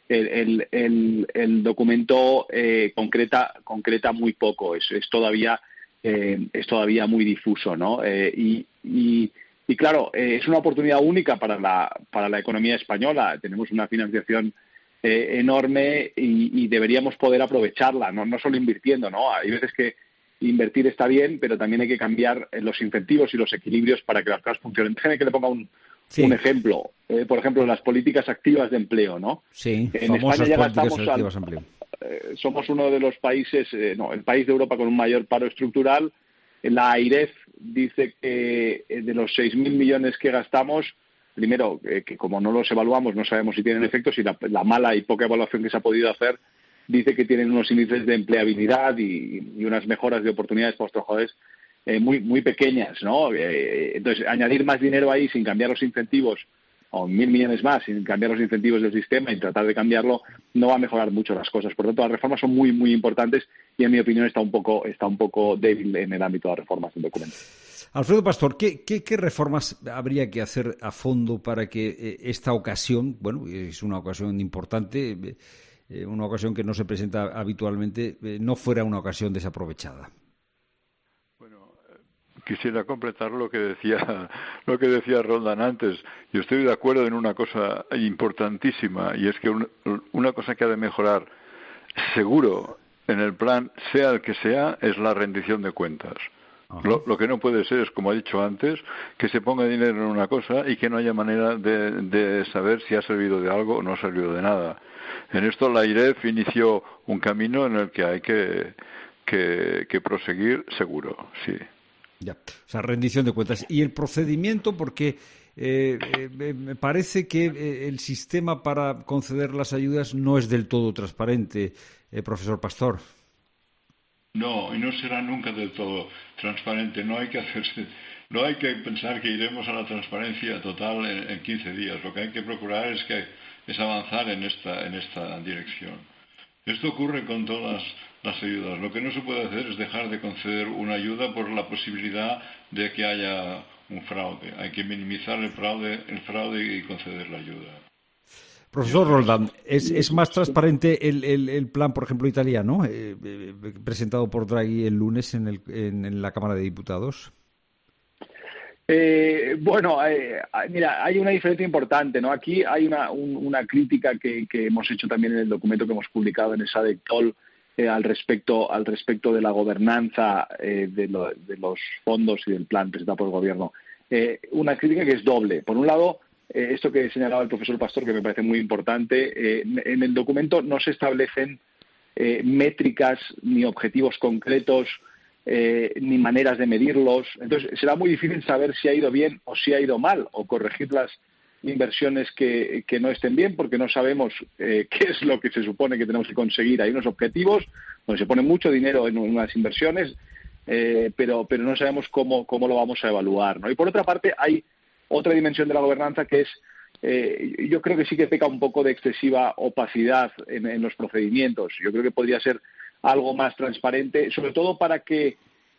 el documento concreta muy poco. Es todavía muy difuso, ¿no? Y claro, es una oportunidad única para la economía española. Tenemos una financiación enorme y deberíamos poder aprovecharla, no solo invirtiendo, ¿no? Hay veces que invertir está bien, pero también hay que cambiar los incentivos y los equilibrios para que las cosas funcionen. Déjeme que le ponga un ejemplo. Por ejemplo, las políticas activas de empleo, ¿no? Sí, en famosas España ya políticas activas de empleo. Somos uno de los países, el país de Europa con un mayor paro estructural. La AIREF dice que de los 6.000 millones que gastamos, primero, que como no los evaluamos no sabemos si tienen efectos, y la mala y poca evaluación que se ha podido hacer dice que tienen unos índices de empleabilidad y unas mejoras de oportunidades para los trabajadores muy pequeñas, ¿no? Entonces, añadir más dinero ahí sin cambiar los incentivos, o 1.000 millones más sin cambiar los incentivos del sistema y tratar de cambiarlo, no va a mejorar mucho las cosas. Por lo tanto, las reformas son muy, muy importantes y, en mi opinión, está un poco débil en el ámbito de las reformas del documento. Alfredo Pastor, ¿qué reformas habría que hacer a fondo para que esta ocasión, bueno, es una ocasión importante, una ocasión que no se presenta habitualmente, no fuera una ocasión desaprovechada? Quisiera completar lo que decía Roldán antes. Yo estoy de acuerdo en una cosa importantísima, y es que una cosa que ha de mejorar seguro en el plan, sea el que sea, es la rendición de cuentas. Lo que no puede ser es, como he dicho antes, que se ponga dinero en una cosa y que no haya manera de saber si ha servido de algo o no ha servido de nada. En esto la AIREF inició un camino en el que hay que proseguir seguro, sí. Ya, o sea, rendición de cuentas. Y el procedimiento, porque me parece que el sistema para conceder las ayudas no es del todo transparente, profesor Pastor. No, y no será nunca del todo transparente. No hay que pensar que iremos a la transparencia total en 15 días. Lo que hay que procurar es avanzar en esta dirección. Esto ocurre con todas las ayudas. Lo que no se puede hacer es dejar de conceder una ayuda por la posibilidad de que haya un fraude. Hay que minimizar el fraude y conceder la ayuda. Profesor Roldán, ¿es más transparente el plan, por ejemplo, italiano, presentado por Draghi el lunes en la Cámara de Diputados? Mira, hay una diferencia importante, ¿no? Aquí hay una crítica que hemos hecho también en el documento que hemos publicado en SADC-TOL al respecto de la gobernanza de los fondos y del plan presentado por el Gobierno. Una crítica que es doble. Por un lado, esto que señalaba el profesor Pastor, que me parece muy importante, en el documento no se establecen métricas ni objetivos concretos ni maneras de medirlos. Entonces, será muy difícil saber si ha ido bien o si ha ido mal, o corregir las inversiones que no estén bien, porque no sabemos qué es lo que se supone que tenemos que conseguir. Hay unos objetivos donde se pone mucho dinero en unas inversiones, pero no sabemos cómo lo vamos a evaluar, ¿no? Y por otra parte, hay otra dimensión de la gobernanza que es, yo creo que sí que peca un poco de excesiva opacidad en los procedimientos. Yo creo que podría ser algo más transparente, sobre todo para que,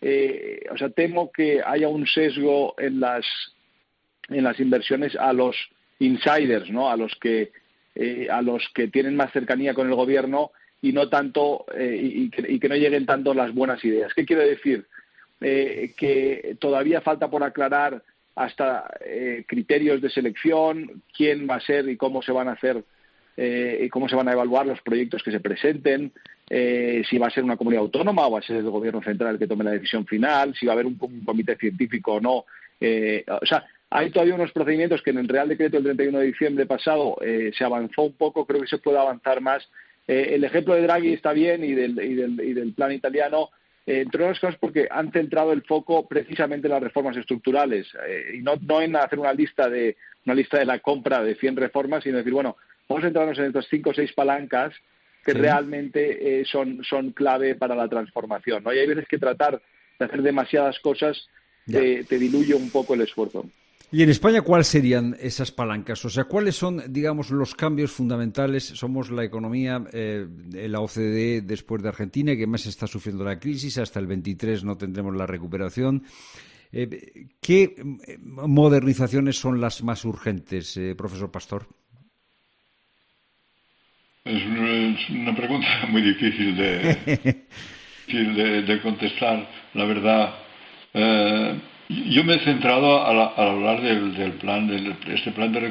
temo que haya un sesgo en las inversiones a los insiders, ¿no? A los que tienen más cercanía con el gobierno y no tanto y que no lleguen tanto las buenas ideas. ¿Qué quiero decir? Que todavía falta por aclarar hasta criterios de selección, quién va a ser y cómo se van a hacer y cómo se van a evaluar los proyectos que se presenten, si va a ser una comunidad autónoma o va a ser el gobierno central el que tome la decisión final, si va a haber un comité científico o no. Hay todavía unos procedimientos que en el Real Decreto del 31 de diciembre pasado se avanzó un poco, creo que se puede avanzar más. El ejemplo de Draghi está bien y del plan italiano, entre otras cosas porque han centrado el foco precisamente en las reformas estructurales y no en hacer una lista de la compra de 100 reformas, sino decir, bueno, vamos a centrarnos en estas 5 o 6 palancas que realmente son clave para la transformación, ¿no? Y hay veces que tratar de hacer demasiadas cosas te diluye un poco el esfuerzo. ¿Y en España cuáles serían esas palancas? O sea, ¿cuáles son, digamos, los cambios fundamentales? Somos la economía de la OCDE después de Argentina, que más está sufriendo la crisis. Hasta el 23 no tendremos la recuperación. ¿Qué modernizaciones son las más urgentes, profesor Pastor? Es una pregunta muy difícil de contestar, la verdad. Yo me he centrado al hablar del plan, este plan de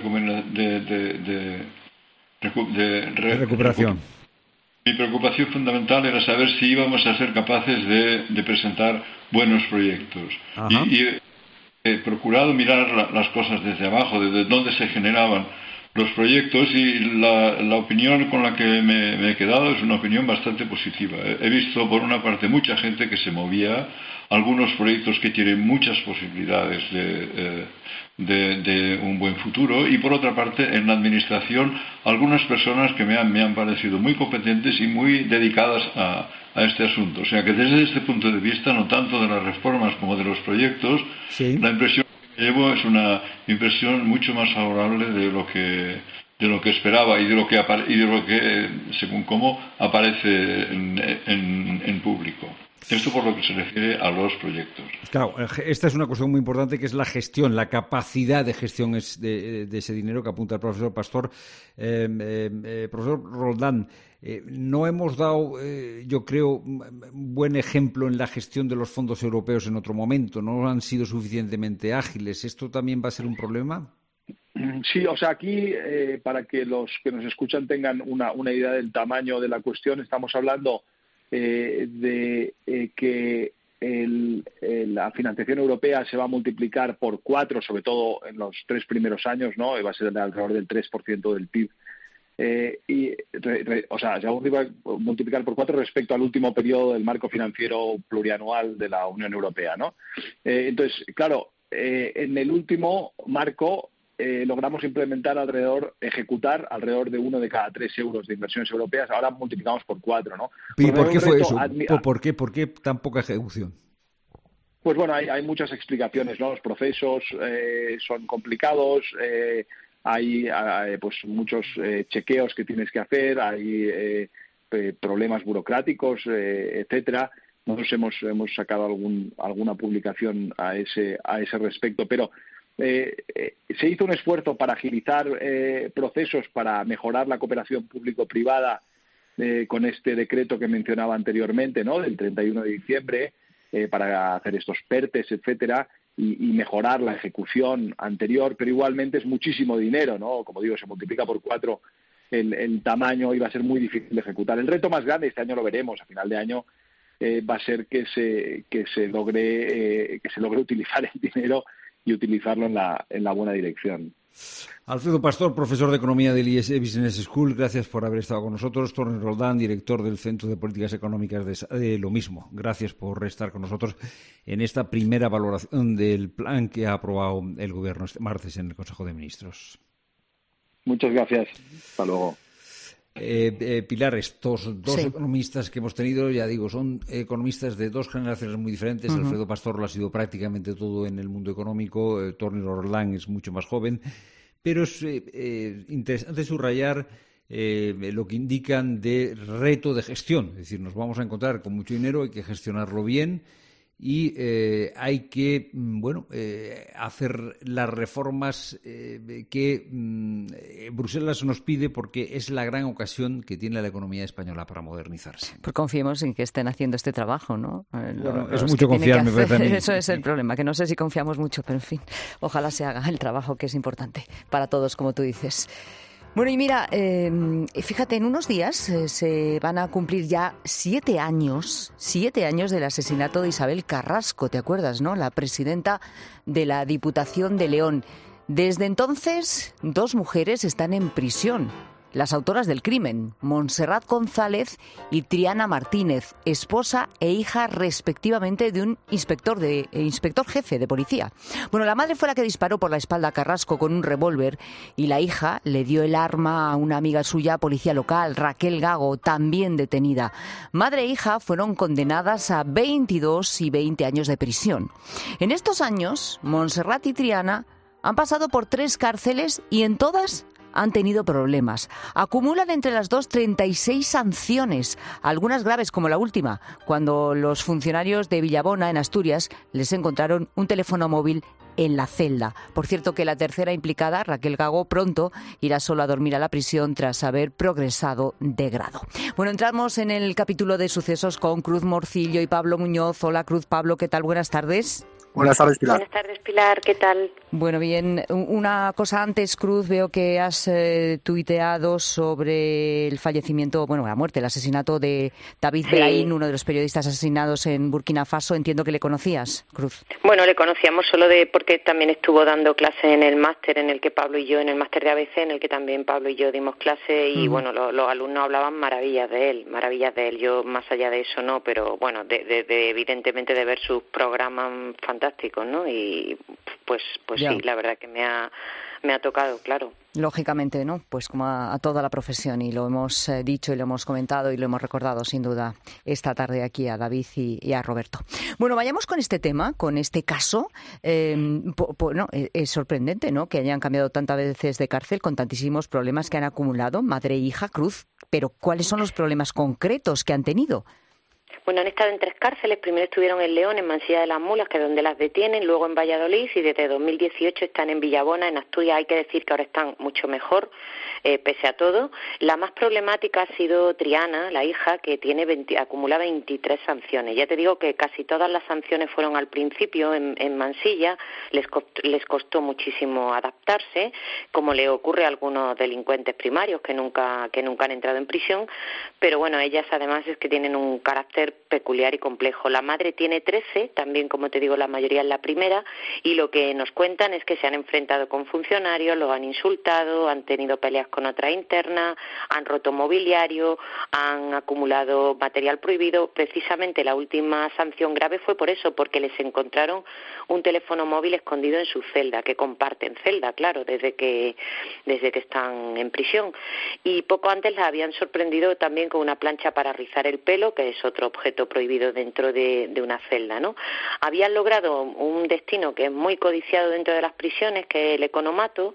recuperación. Mi preocupación fundamental era saber si íbamos a ser capaces de presentar buenos proyectos. Y he procurado mirar las cosas desde abajo, desde dónde se generaban los proyectos, y la opinión con la que me he quedado es una opinión bastante positiva. He visto, por una parte, mucha gente que se movía, algunos proyectos que tienen muchas posibilidades de un buen futuro, y por otra parte, en la administración, algunas personas que me han parecido muy competentes y muy dedicadas a este asunto. O sea que desde este punto de vista, no tanto de las reformas como de los proyectos, la impresión que llevo es una impresión mucho más favorable de lo que esperaba y de lo que según cómo aparece en público. Esto por lo que se refiere a los proyectos. Claro, esta es una cuestión muy importante, que es la gestión, la capacidad de gestión de ese dinero que apunta el profesor Pastor. Profesor Roldán, no hemos dado, yo creo, un buen ejemplo en la gestión de los fondos europeos en otro momento. No han sido suficientemente ágiles. ¿Esto también va a ser un problema? Sí, o sea, aquí, para que los que nos escuchan tengan una idea del tamaño de la cuestión, estamos hablando de que la financiación europea se va a multiplicar por 4, sobre todo en los 3 primeros años, ¿no? Va a ser alrededor del 3% del PIB. O sea, se va a multiplicar por 4 respecto al último periodo del marco financiero plurianual de la Unión Europea, ¿no? Entonces, claro, en el último marco logramos ejecutar alrededor de 1 de cada 3 euros de inversiones europeas. Ahora multiplicamos por 4, ¿no? ¿Y por qué fue eso? ¿Por qué tan poca ejecución? Pues bueno, hay muchas explicaciones, ¿no? Los procesos son complicados, hay pues muchos chequeos que tienes que hacer, hay problemas burocráticos, etcétera. Nosotros hemos sacado alguna publicación a ese respecto, pero se hizo un esfuerzo para agilizar procesos, para mejorar la cooperación público-privada con este decreto que mencionaba anteriormente, ¿no? Del 31 de diciembre, para hacer estos PERTES, etcétera, y mejorar la ejecución anterior, pero igualmente es muchísimo dinero, ¿no? Como digo, se multiplica por 4 el tamaño y va a ser muy difícil de ejecutar. El reto más grande, este año lo veremos, a final de año, va a ser que se logre utilizar el dinero y utilizarlo en la buena dirección. Alfredo Pastor, profesor de Economía del IES Business School, gracias por haber estado con nosotros. Tony Roldán, director del Centro de Políticas Económicas de lo mismo. Gracias por estar con nosotros en esta primera valoración del plan que ha aprobado el Gobierno este martes en el Consejo de Ministros. Muchas gracias. Hasta luego. Pilar, estos dos economistas que hemos tenido, ya digo, son economistas de 2 generaciones muy diferentes. Alfredo Pastor lo ha sido prácticamente todo en el mundo económico, Tony Roldán es mucho más joven, pero es interesante subrayar lo que indican de reto de gestión. Es decir, nos vamos a encontrar con mucho dinero, hay que gestionarlo bien y hay que hacer las reformas que Bruselas nos pide, porque es la gran ocasión que tiene la economía española para modernizarse. Pues confiemos en que estén haciendo este trabajo, ¿no? Es mucho confiar, me parece a mí. Eso es el problema, que no sé si confiamos mucho, pero en fin, ojalá se haga el trabajo, que es importante para todos, como tú dices. Bueno, y mira, fíjate, en unos días se van a cumplir ya 7 años del asesinato de Isabel Carrasco, ¿te acuerdas, no? La presidenta de la Diputación de León. Desde entonces, 2 mujeres están en prisión. Las autoras del crimen, Montserrat González y Triana Martínez, esposa e hija respectivamente de un inspector jefe de policía. Bueno, la madre fue la que disparó por la espalda a Carrasco con un revólver y la hija le dio el arma a una amiga suya, policía local, Raquel Gago, también detenida. Madre e hija fueron condenadas a 22 y 20 años de prisión. En estos años, Montserrat y Triana Han pasado por 3 cárceles y en todas han tenido problemas. Acumulan entre las dos 36 sanciones, algunas graves como la última, cuando los funcionarios de Villabona, en Asturias, les encontraron un teléfono móvil en la celda. Por cierto que la tercera implicada, Raquel Gago, pronto irá solo a dormir a la prisión tras haber progresado de grado. Bueno, entramos en el capítulo de sucesos con Cruz Morcillo y Pablo Muñoz. Hola Cruz, Pablo, ¿qué tal? Buenas tardes. Buenas tardes, Pilar. Buenas tardes, Pilar, ¿qué tal? Bueno, bien, una cosa antes, Cruz, veo que has tuiteado sobre el fallecimiento, bueno, la muerte, el asesinato de David Belaín, uno de los periodistas asesinados en Burkina Faso. Entiendo que le conocías, Cruz. Bueno, le conocíamos solo porque también estuvo dando clases en el máster en el que Pablo y yo, en el máster de ABC, en el que también Pablo y yo dimos clase y, bueno, los alumnos hablaban maravillas de él. Yo, más allá de eso, no, pero, bueno, evidentemente de ver sus programas fantásticos, ¿no? Y pues sí, la verdad que me ha tocado, claro. Lógicamente, ¿no? Pues como a toda la profesión, y lo hemos dicho y lo hemos comentado y lo hemos recordado sin duda esta tarde aquí a David y a Roberto. Bueno, vayamos con este tema, con este caso. No, es sorprendente, ¿no?, que hayan cambiado tantas veces de cárcel con tantísimos problemas que han acumulado, madre e hija. Cruz, pero ¿cuáles son los problemas concretos que han tenido? Bueno, han estado en 3 cárceles. Primero estuvieron en León, en Mansilla de las Mulas, que es donde las detienen, luego en Valladolid, y desde 2018 están en Villabona, en Asturias. Hay que decir que ahora están mucho mejor, pese a todo. La más problemática ha sido Triana, la hija, que acumula 23 sanciones. Ya te digo que casi todas las sanciones fueron al principio en Mansilla. Les costó muchísimo adaptarse, como le ocurre a algunos delincuentes primarios que nunca han entrado en prisión. Pero bueno, ellas además es que tienen un carácter peculiar y complejo. La madre tiene 13, también, como te digo, la mayoría en la primera, y lo que nos cuentan es que se han enfrentado con funcionarios, los han insultado, han tenido peleas con otra interna, han roto mobiliario, han acumulado material prohibido. Precisamente la última sanción grave fue por eso, porque les encontraron un teléfono móvil escondido en su celda, que comparten celda, claro, desde que están en prisión. Y poco antes la habían sorprendido también con una plancha para rizar el pelo, que es otro objeto prohibido dentro de una celda, ¿no? Habían logrado un destino que es muy codiciado dentro de las prisiones, que es el economato,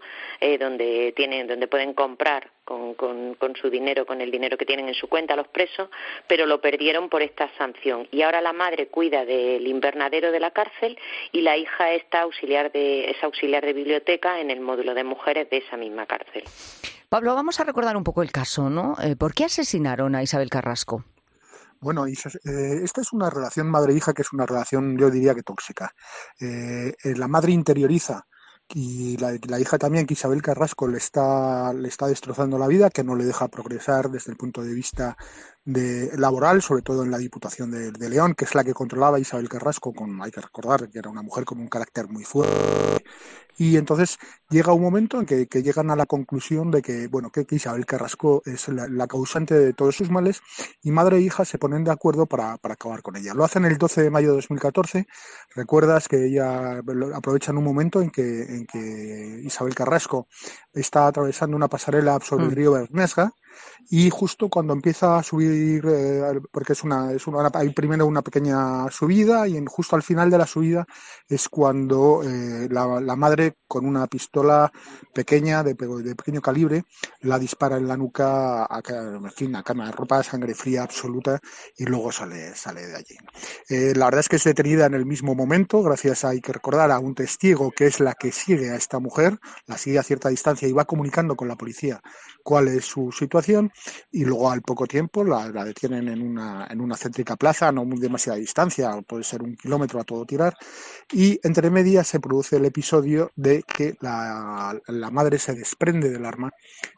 donde pueden comprar con su dinero, con el dinero que tienen en su cuenta los presos, pero lo perdieron por esta sanción. Y ahora la madre cuida del invernadero de la cárcel y la hija es auxiliar de biblioteca en el módulo de mujeres de esa misma cárcel. Pablo, vamos a recordar un poco el caso, ¿no? ¿Por qué asesinaron a Isabel Carrasco? Bueno, esta es una relación madre-hija que es una relación, yo diría que tóxica. La madre interioriza, y la hija también, que Isabel Carrasco le está destrozando la vida, que no le deja progresar desde el punto de vista laboral, sobre todo en la Diputación de León, que es la que controlaba Isabel Carrasco. Hay que recordar que era una mujer con un carácter muy fuerte, y entonces llega un momento en que llegan a la conclusión de que Isabel Carrasco es la causante de todos sus males, y madre e hija se ponen de acuerdo para acabar con ella. Lo hacen el 12 de mayo de 2014. Recuerdas que ella aprovechan un momento en que Isabel Carrasco está atravesando una pasarela sobre el río Bernesga, y justo cuando empieza a subir, porque hay primero una pequeña subida, y justo al final de la subida es cuando la madre, con una pistola pequeña, de pequeño calibre, la dispara en la nuca, a ropa de sangre fría absoluta, y luego sale de allí. La verdad es que es detenida en el mismo momento, gracias hay que recordar a un testigo que es la que sigue a esta mujer, la sigue a cierta distancia y va comunicando con la policía cuál es su situación, y luego al poco tiempo la detienen en una céntrica plaza, no muy demasiada distancia, puede ser 1 kilómetro a todo tirar, y entre medias se produce el episodio de que la madre se desprende del arma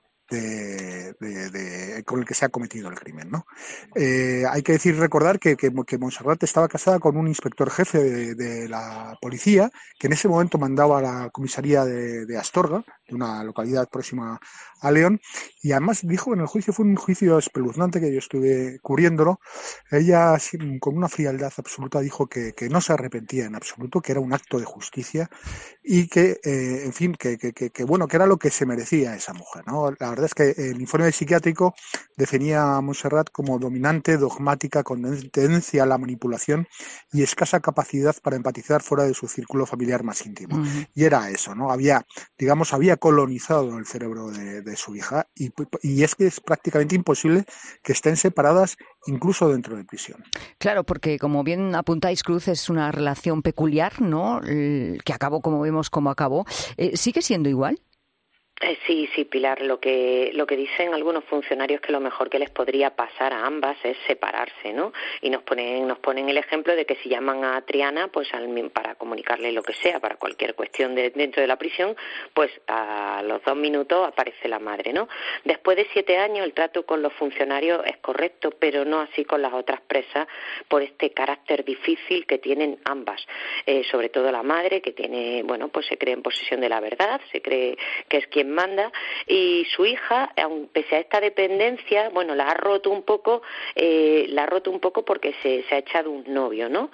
con el que se ha cometido el crimen, ¿no? Hay que recordar que Montserrat estaba casada con un inspector jefe de la policía, que en ese momento mandaba a la comisaría de Astorga, de una localidad próxima a León, y además dijo en el juicio, fue un juicio espeluznante que yo estuve cubriéndolo, ella con una frialdad absoluta dijo que no se arrepentía en absoluto, que era un acto de justicia y que, en fin, que bueno, que era lo que se merecía esa mujer, ¿no? La verdad es que el informe psiquiátrico definía a Montserrat como dominante, dogmática, con tendencia a la manipulación y escasa capacidad para empatizar fuera de su círculo familiar más íntimo. Uh-huh. Y era eso, ¿no? Había colonizado el cerebro de su hija y es que es prácticamente imposible que estén separadas incluso dentro de prisión. Claro, porque como bien apuntáis, Cruz, es una relación peculiar, ¿no? Que acabó como vemos cómo acabó. ¿Sigue siendo igual? Sí, Pilar, lo que dicen algunos funcionarios que lo mejor que les podría pasar a ambas es separarse, ¿no? Y nos ponen el ejemplo de que si llaman a Triana, pues para comunicarle lo que sea, para cualquier cuestión dentro de la prisión, pues a los 2 minutos aparece la madre, ¿no? Después de 7 años el trato con los funcionarios es correcto, pero no así con las otras presas por este carácter difícil que tienen ambas, sobre todo la madre, que tiene, bueno, pues se cree en posesión de la verdad, se cree que es quien manda, y su hija, pese a esta dependencia, bueno, la ha roto un poco porque se ha echado un novio, ¿no?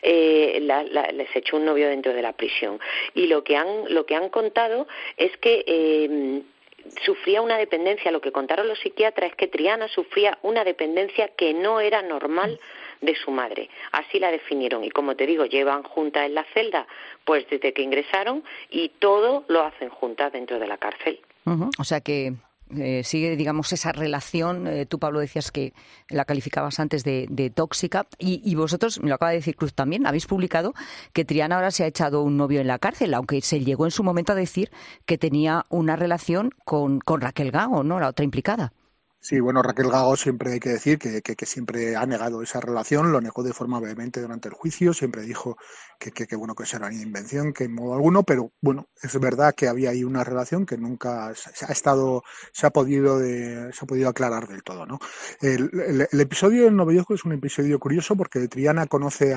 Les echó un novio dentro de la prisión. Y lo que han contado es que sufría una dependencia. Lo que contaron los psiquiatras es que Triana sufría una dependencia que no era normal de su madre. Así la definieron. Y como te digo, llevan juntas en la celda pues desde que ingresaron y todo lo hacen juntas dentro de la cárcel. Uh-huh. O sea que sigue, digamos, esa relación. Tú, Pablo, decías que la calificabas antes de tóxica y vosotros, me lo acaba de decir Cruz también, habéis publicado que Triana ahora se ha echado un novio en la cárcel, aunque se llegó en su momento a decir que tenía una relación con Raquel Gago, ¿no?, la otra implicada. Sí, bueno, Raquel Gago siempre hay que decir que siempre ha negado esa relación, lo negó de forma vehemente durante el juicio, siempre dijo que bueno, que eso era una invención, que en modo alguno, pero bueno, es verdad que había ahí una relación que nunca se ha podido aclarar del todo, ¿no? El episodio del noviazgo es un episodio curioso porque Triana conoce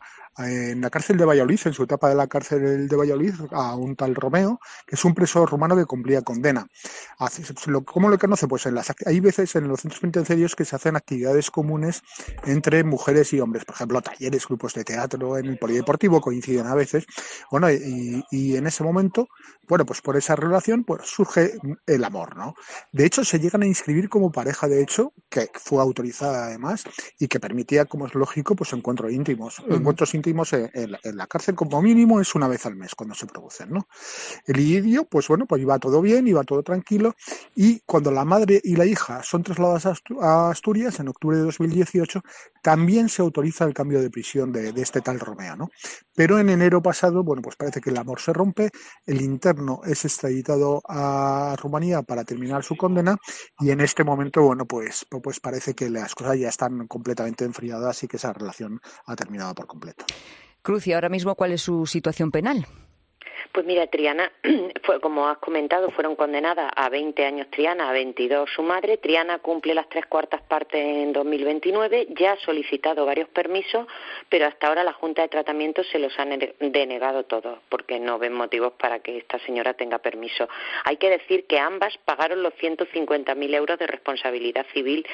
en la cárcel de Valladolid, en su etapa de la cárcel de Valladolid, a un tal Romeo, que es un preso rumano que cumplía condena. ¿Cómo lo conoce? Pues hay veces en los centros penitenciarios que se hacen actividades comunes entre mujeres y hombres, por ejemplo, talleres, grupos de teatro, en el polideportivo coinciden a veces. Bueno, y en ese momento, bueno, pues por esa relación pues surge el amor, ¿no? De hecho, se llegan a inscribir como pareja, de hecho, que fue autorizada además, y que permitía, como es lógico, pues encuentros íntimos. Uh-huh. Encuentros íntimos en la cárcel como mínimo es una vez al mes cuando se producen, ¿no? El idilio, pues bueno, pues iba todo bien, iba todo tranquilo, y cuando la madre y la hija son trasladadas a Asturias en octubre de 2018, también se autoriza el cambio de prisión de este tal Romeo, ¿no? Pero en enero pasado, bueno, pues parece que el amor se rompe, el interno es extraditado a Rumanía para terminar su condena, y en este momento, bueno, pues parece que las cosas ya están completamente enfriadas y que esa relación ha terminado por completo. Cruz, ¿y ahora mismo cuál es su situación penal? Pues mira, Triana, como has comentado, fueron condenadas a 20 años Triana, a 22 su madre. Triana cumple las 3/4 partes en 2029, ya ha solicitado varios permisos, pero hasta ahora la Junta de Tratamiento se los ha denegado todos, porque no ven motivos para que esta señora tenga permiso. Hay que decir que ambas pagaron los 150.000 euros de responsabilidad civil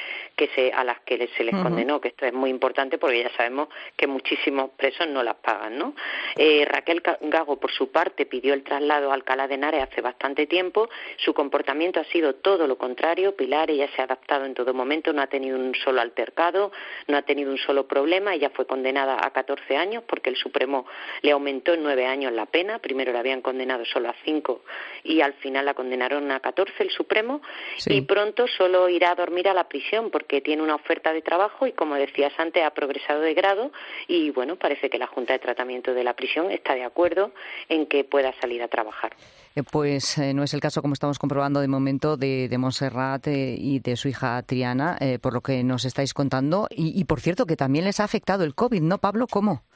a las que se les condenó, que esto es muy importante porque ya sabemos que muchísimos presos no las pagan, ¿no? Raquel Gago, por su parte, pidió el traslado a Alcalá de Henares hace bastante tiempo. Su comportamiento ha sido todo lo contrario. Pilar, ella se ha adaptado en todo momento, no ha tenido un solo altercado, no ha tenido un solo problema. Ella fue condenada a 14 años porque el Supremo le aumentó en 9 años la pena. Primero la habían condenado solo a 5 y al final la condenaron a 14 el Supremo. Sí. Y pronto solo irá a dormir a la prisión porque tiene una oferta de trabajo y, como decías antes, ha progresado de grado y, bueno, parece que la Junta de Tratamiento de la prisión está de acuerdo en que pueda salir a trabajar. Pues no es el caso, como estamos comprobando de momento, de Montserrat y de su hija Triana, por lo que nos estáis contando. Y por cierto, que también les ha afectado el COVID, ¿no, Pablo? ¿Cómo?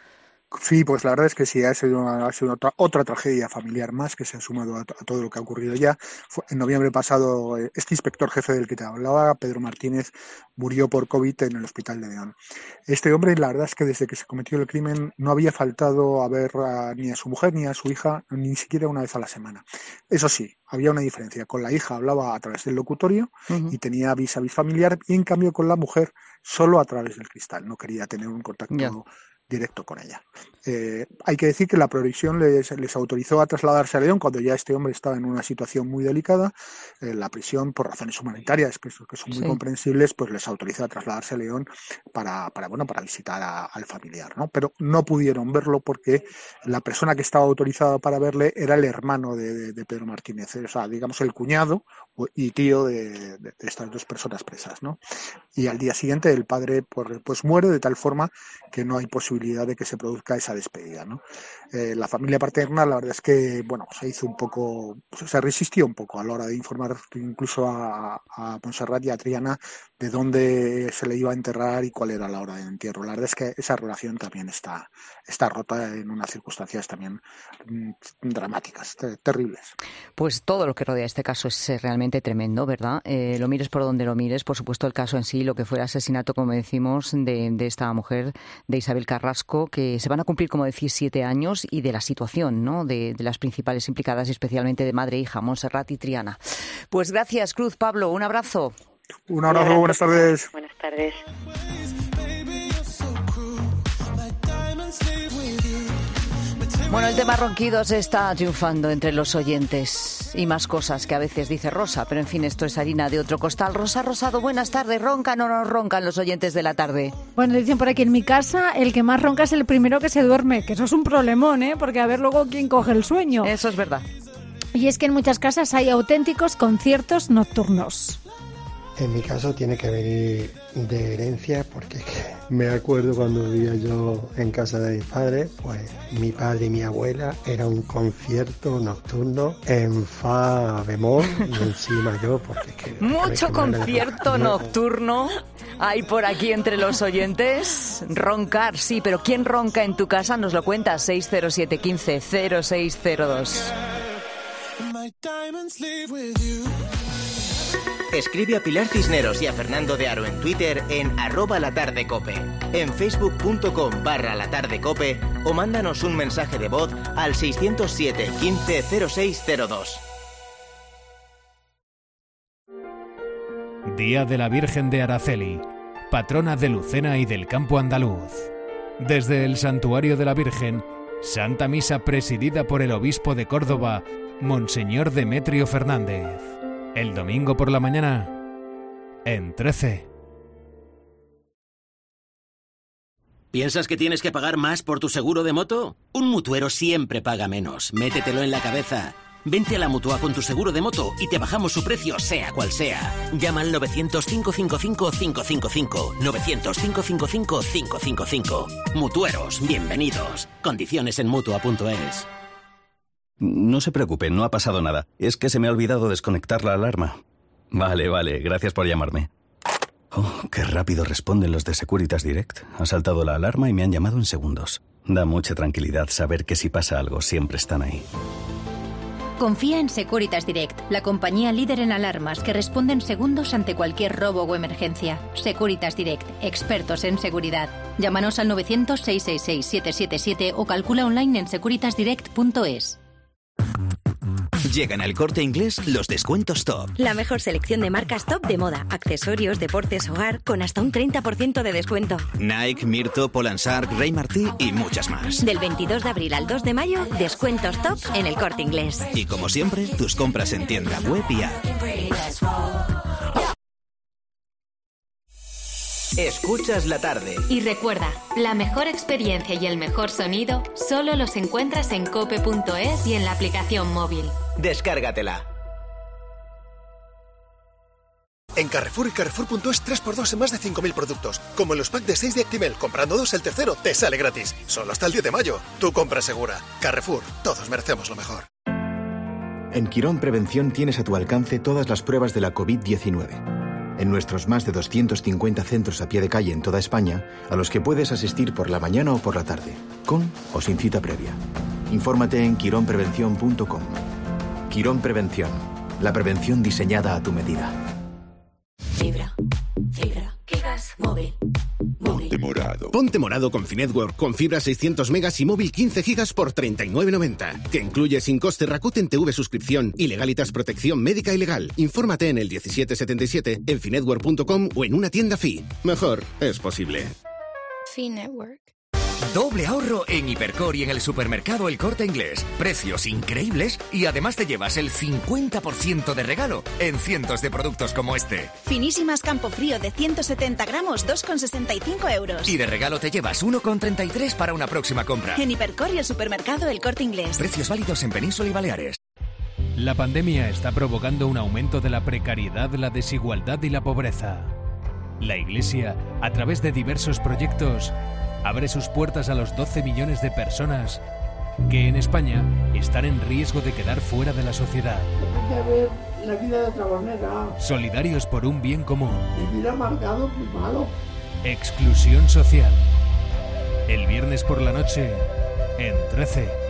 Sí, pues la verdad es que sí, ha sido otra tragedia familiar más que se ha sumado a todo lo que ha ocurrido ya. En noviembre pasado, este inspector jefe del que te hablaba, Pedro Martínez, murió por COVID en el hospital de León. Este hombre, la verdad es que desde que se cometió el crimen no había faltado a ver ni a su mujer ni a su hija, ni siquiera una vez a la semana. Eso sí, había una diferencia. Con la hija hablaba a través del locutorio y tenía vis a vis familiar, y en cambio con la mujer solo a través del cristal. No quería tener un contacto directo con ella. Hay que decir que la provisión les autorizó a trasladarse a León cuando ya este hombre estaba en una situación muy delicada. La prisión, por razones humanitarias que son muy comprensibles, pues les autorizó a trasladarse a León para visitar al familiar, ¿no? Pero no pudieron verlo porque la persona que estaba autorizada para verle era el hermano de Pedro Martínez, o sea, digamos el cuñado y tío de estas dos personas presas, ¿no? Y al día siguiente el padre pues muere, de tal forma que no hay posibilidad de que se produzca esa despedida, ¿no? La familia paterna, la verdad es que, se hizo un poco, se resistió un poco a la hora de informar incluso a Montserrat y a Triana de dónde se le iba a enterrar y cuál era la hora de entierro. La verdad es que esa relación también está rota en unas circunstancias también dramáticas, terribles. Pues todo lo que rodea este caso es realmente tremendo, ¿verdad? Lo mires por donde lo mires, por supuesto el caso en sí, lo que fue el asesinato, como decimos, de esta mujer, de Isabel Carrasco, que se van a cumplir, como decís, 7 años, y de la situación, ¿no?, de las principales implicadas, especialmente de madre e hija, Montserrat y Triana. Pues gracias, Cruz. Pablo, un abrazo. Un abrazo, buenas tardes. Buenas tardes. Bueno, el tema ronquidos está triunfando entre los oyentes y más cosas que a veces dice Rosa, pero en fin, esto es harina de otro costal. Rosa Rosado, buenas tardes. ¿Roncan o no roncan los oyentes de la tarde? Bueno, dicen por aquí, en mi casa el que más ronca es el primero que se duerme, que eso es un problemón, porque a ver luego quién coge el sueño. Eso es verdad. Y es que en muchas casas hay auténticos conciertos nocturnos. En mi caso tiene que venir de herencia, porque me acuerdo cuando vivía yo en casa de mis padres, pues mi padre y mi abuela era un concierto nocturno en fa bemol y en si mayor, porque es que mucho concierto nocturno hay por aquí entre los oyentes. Roncar, sí, pero ¿quién ronca en tu casa? Nos lo cuenta 607 15 0602. Escribe a Pilar Cisneros y a Fernando de Aro en Twitter en @latardecope, en facebook.com/latardecope o mándanos un mensaje de voz al 607 15 0602. Día de la Virgen de Araceli, patrona de Lucena y del campo andaluz. Desde el Santuario de la Virgen, Santa Misa presidida por el obispo de Córdoba, Monseñor Demetrio Fernández. El domingo por la mañana, en 13. ¿Piensas que tienes que pagar más por tu seguro de moto? Un mutuero siempre paga menos. Métetelo en la cabeza. Vente a la Mutua con tu seguro de moto y te bajamos su precio, sea cual sea. Llama al 900-555-555. 900-555-555. Mutueros, bienvenidos. Condiciones en Mutua.es. No se preocupe, no ha pasado nada. Es que se me ha olvidado desconectar la alarma. Vale, gracias por llamarme. Oh, qué rápido responden los de Securitas Direct. Ha saltado la alarma y me han llamado en segundos. Da mucha tranquilidad saber que si pasa algo siempre están ahí. Confía en Securitas Direct, la compañía líder en alarmas que responde en segundos ante cualquier robo o emergencia. Securitas Direct, expertos en seguridad. Llámanos al 900-666-777 o calcula online en securitasdirect.es. Llegan al Corte Inglés los descuentos top. La mejor selección de marcas top de moda, accesorios, deportes, hogar, con hasta un 30% de descuento. Nike, Mirto, Polansark, Rey Martí y muchas más. Del 22 de abril al 2 de mayo, descuentos top en el Corte Inglés. Y como siempre, tus compras en tienda web y app. Escuchas la tarde. Y recuerda, la mejor experiencia y el mejor sonido solo los encuentras en cope.es y en la aplicación móvil. Descárgatela. En Carrefour y Carrefour.es 3x2 en más de 5.000 productos. Como en los packs de 6 de Actimel. Comprando 2, el tercero te sale gratis. Solo hasta el 10 de mayo. Tu compra segura. Carrefour. Todos merecemos lo mejor. En Quirón Prevención tienes a tu alcance todas las pruebas de la COVID-19. en nuestros más de 250 centros a pie de calle en toda España, a los que puedes asistir por la mañana o por la tarde, con o sin cita previa. Infórmate en quironprevención.com. Quirón Prevención, la prevención diseñada a tu medida. Fibra, gigas, móvil. Ponte morado. Ponte morado con Finetwork, con fibra 600 megas y móvil 15 gigas por 39,90. Que incluye sin coste Rakuten TV suscripción y Legalitas protección médica y legal. Infórmate en el 1777, en finetwork.com o en una tienda Fi. Mejor es posible. Finetwork. Doble ahorro en Hipercor y en el supermercado El Corte Inglés. Precios increíbles y además te llevas el 50% de regalo en cientos de productos como este. Finísimas Campofrío de 170 gramos, 2,65 euros. Y de regalo te llevas 1,33 para una próxima compra. En Hipercor y el supermercado El Corte Inglés. Precios válidos en Península y Baleares. La pandemia está provocando un aumento de la precariedad, la desigualdad y la pobreza. La Iglesia, a través de diversos proyectos, abre sus puertas a los 12 millones de personas que en España están en riesgo de quedar fuera de la sociedad. Hay que ver la vida de otra manera. Solidarios por un bien común. Vivir amargado es muy malo. Exclusión social. El viernes por la noche, en 13.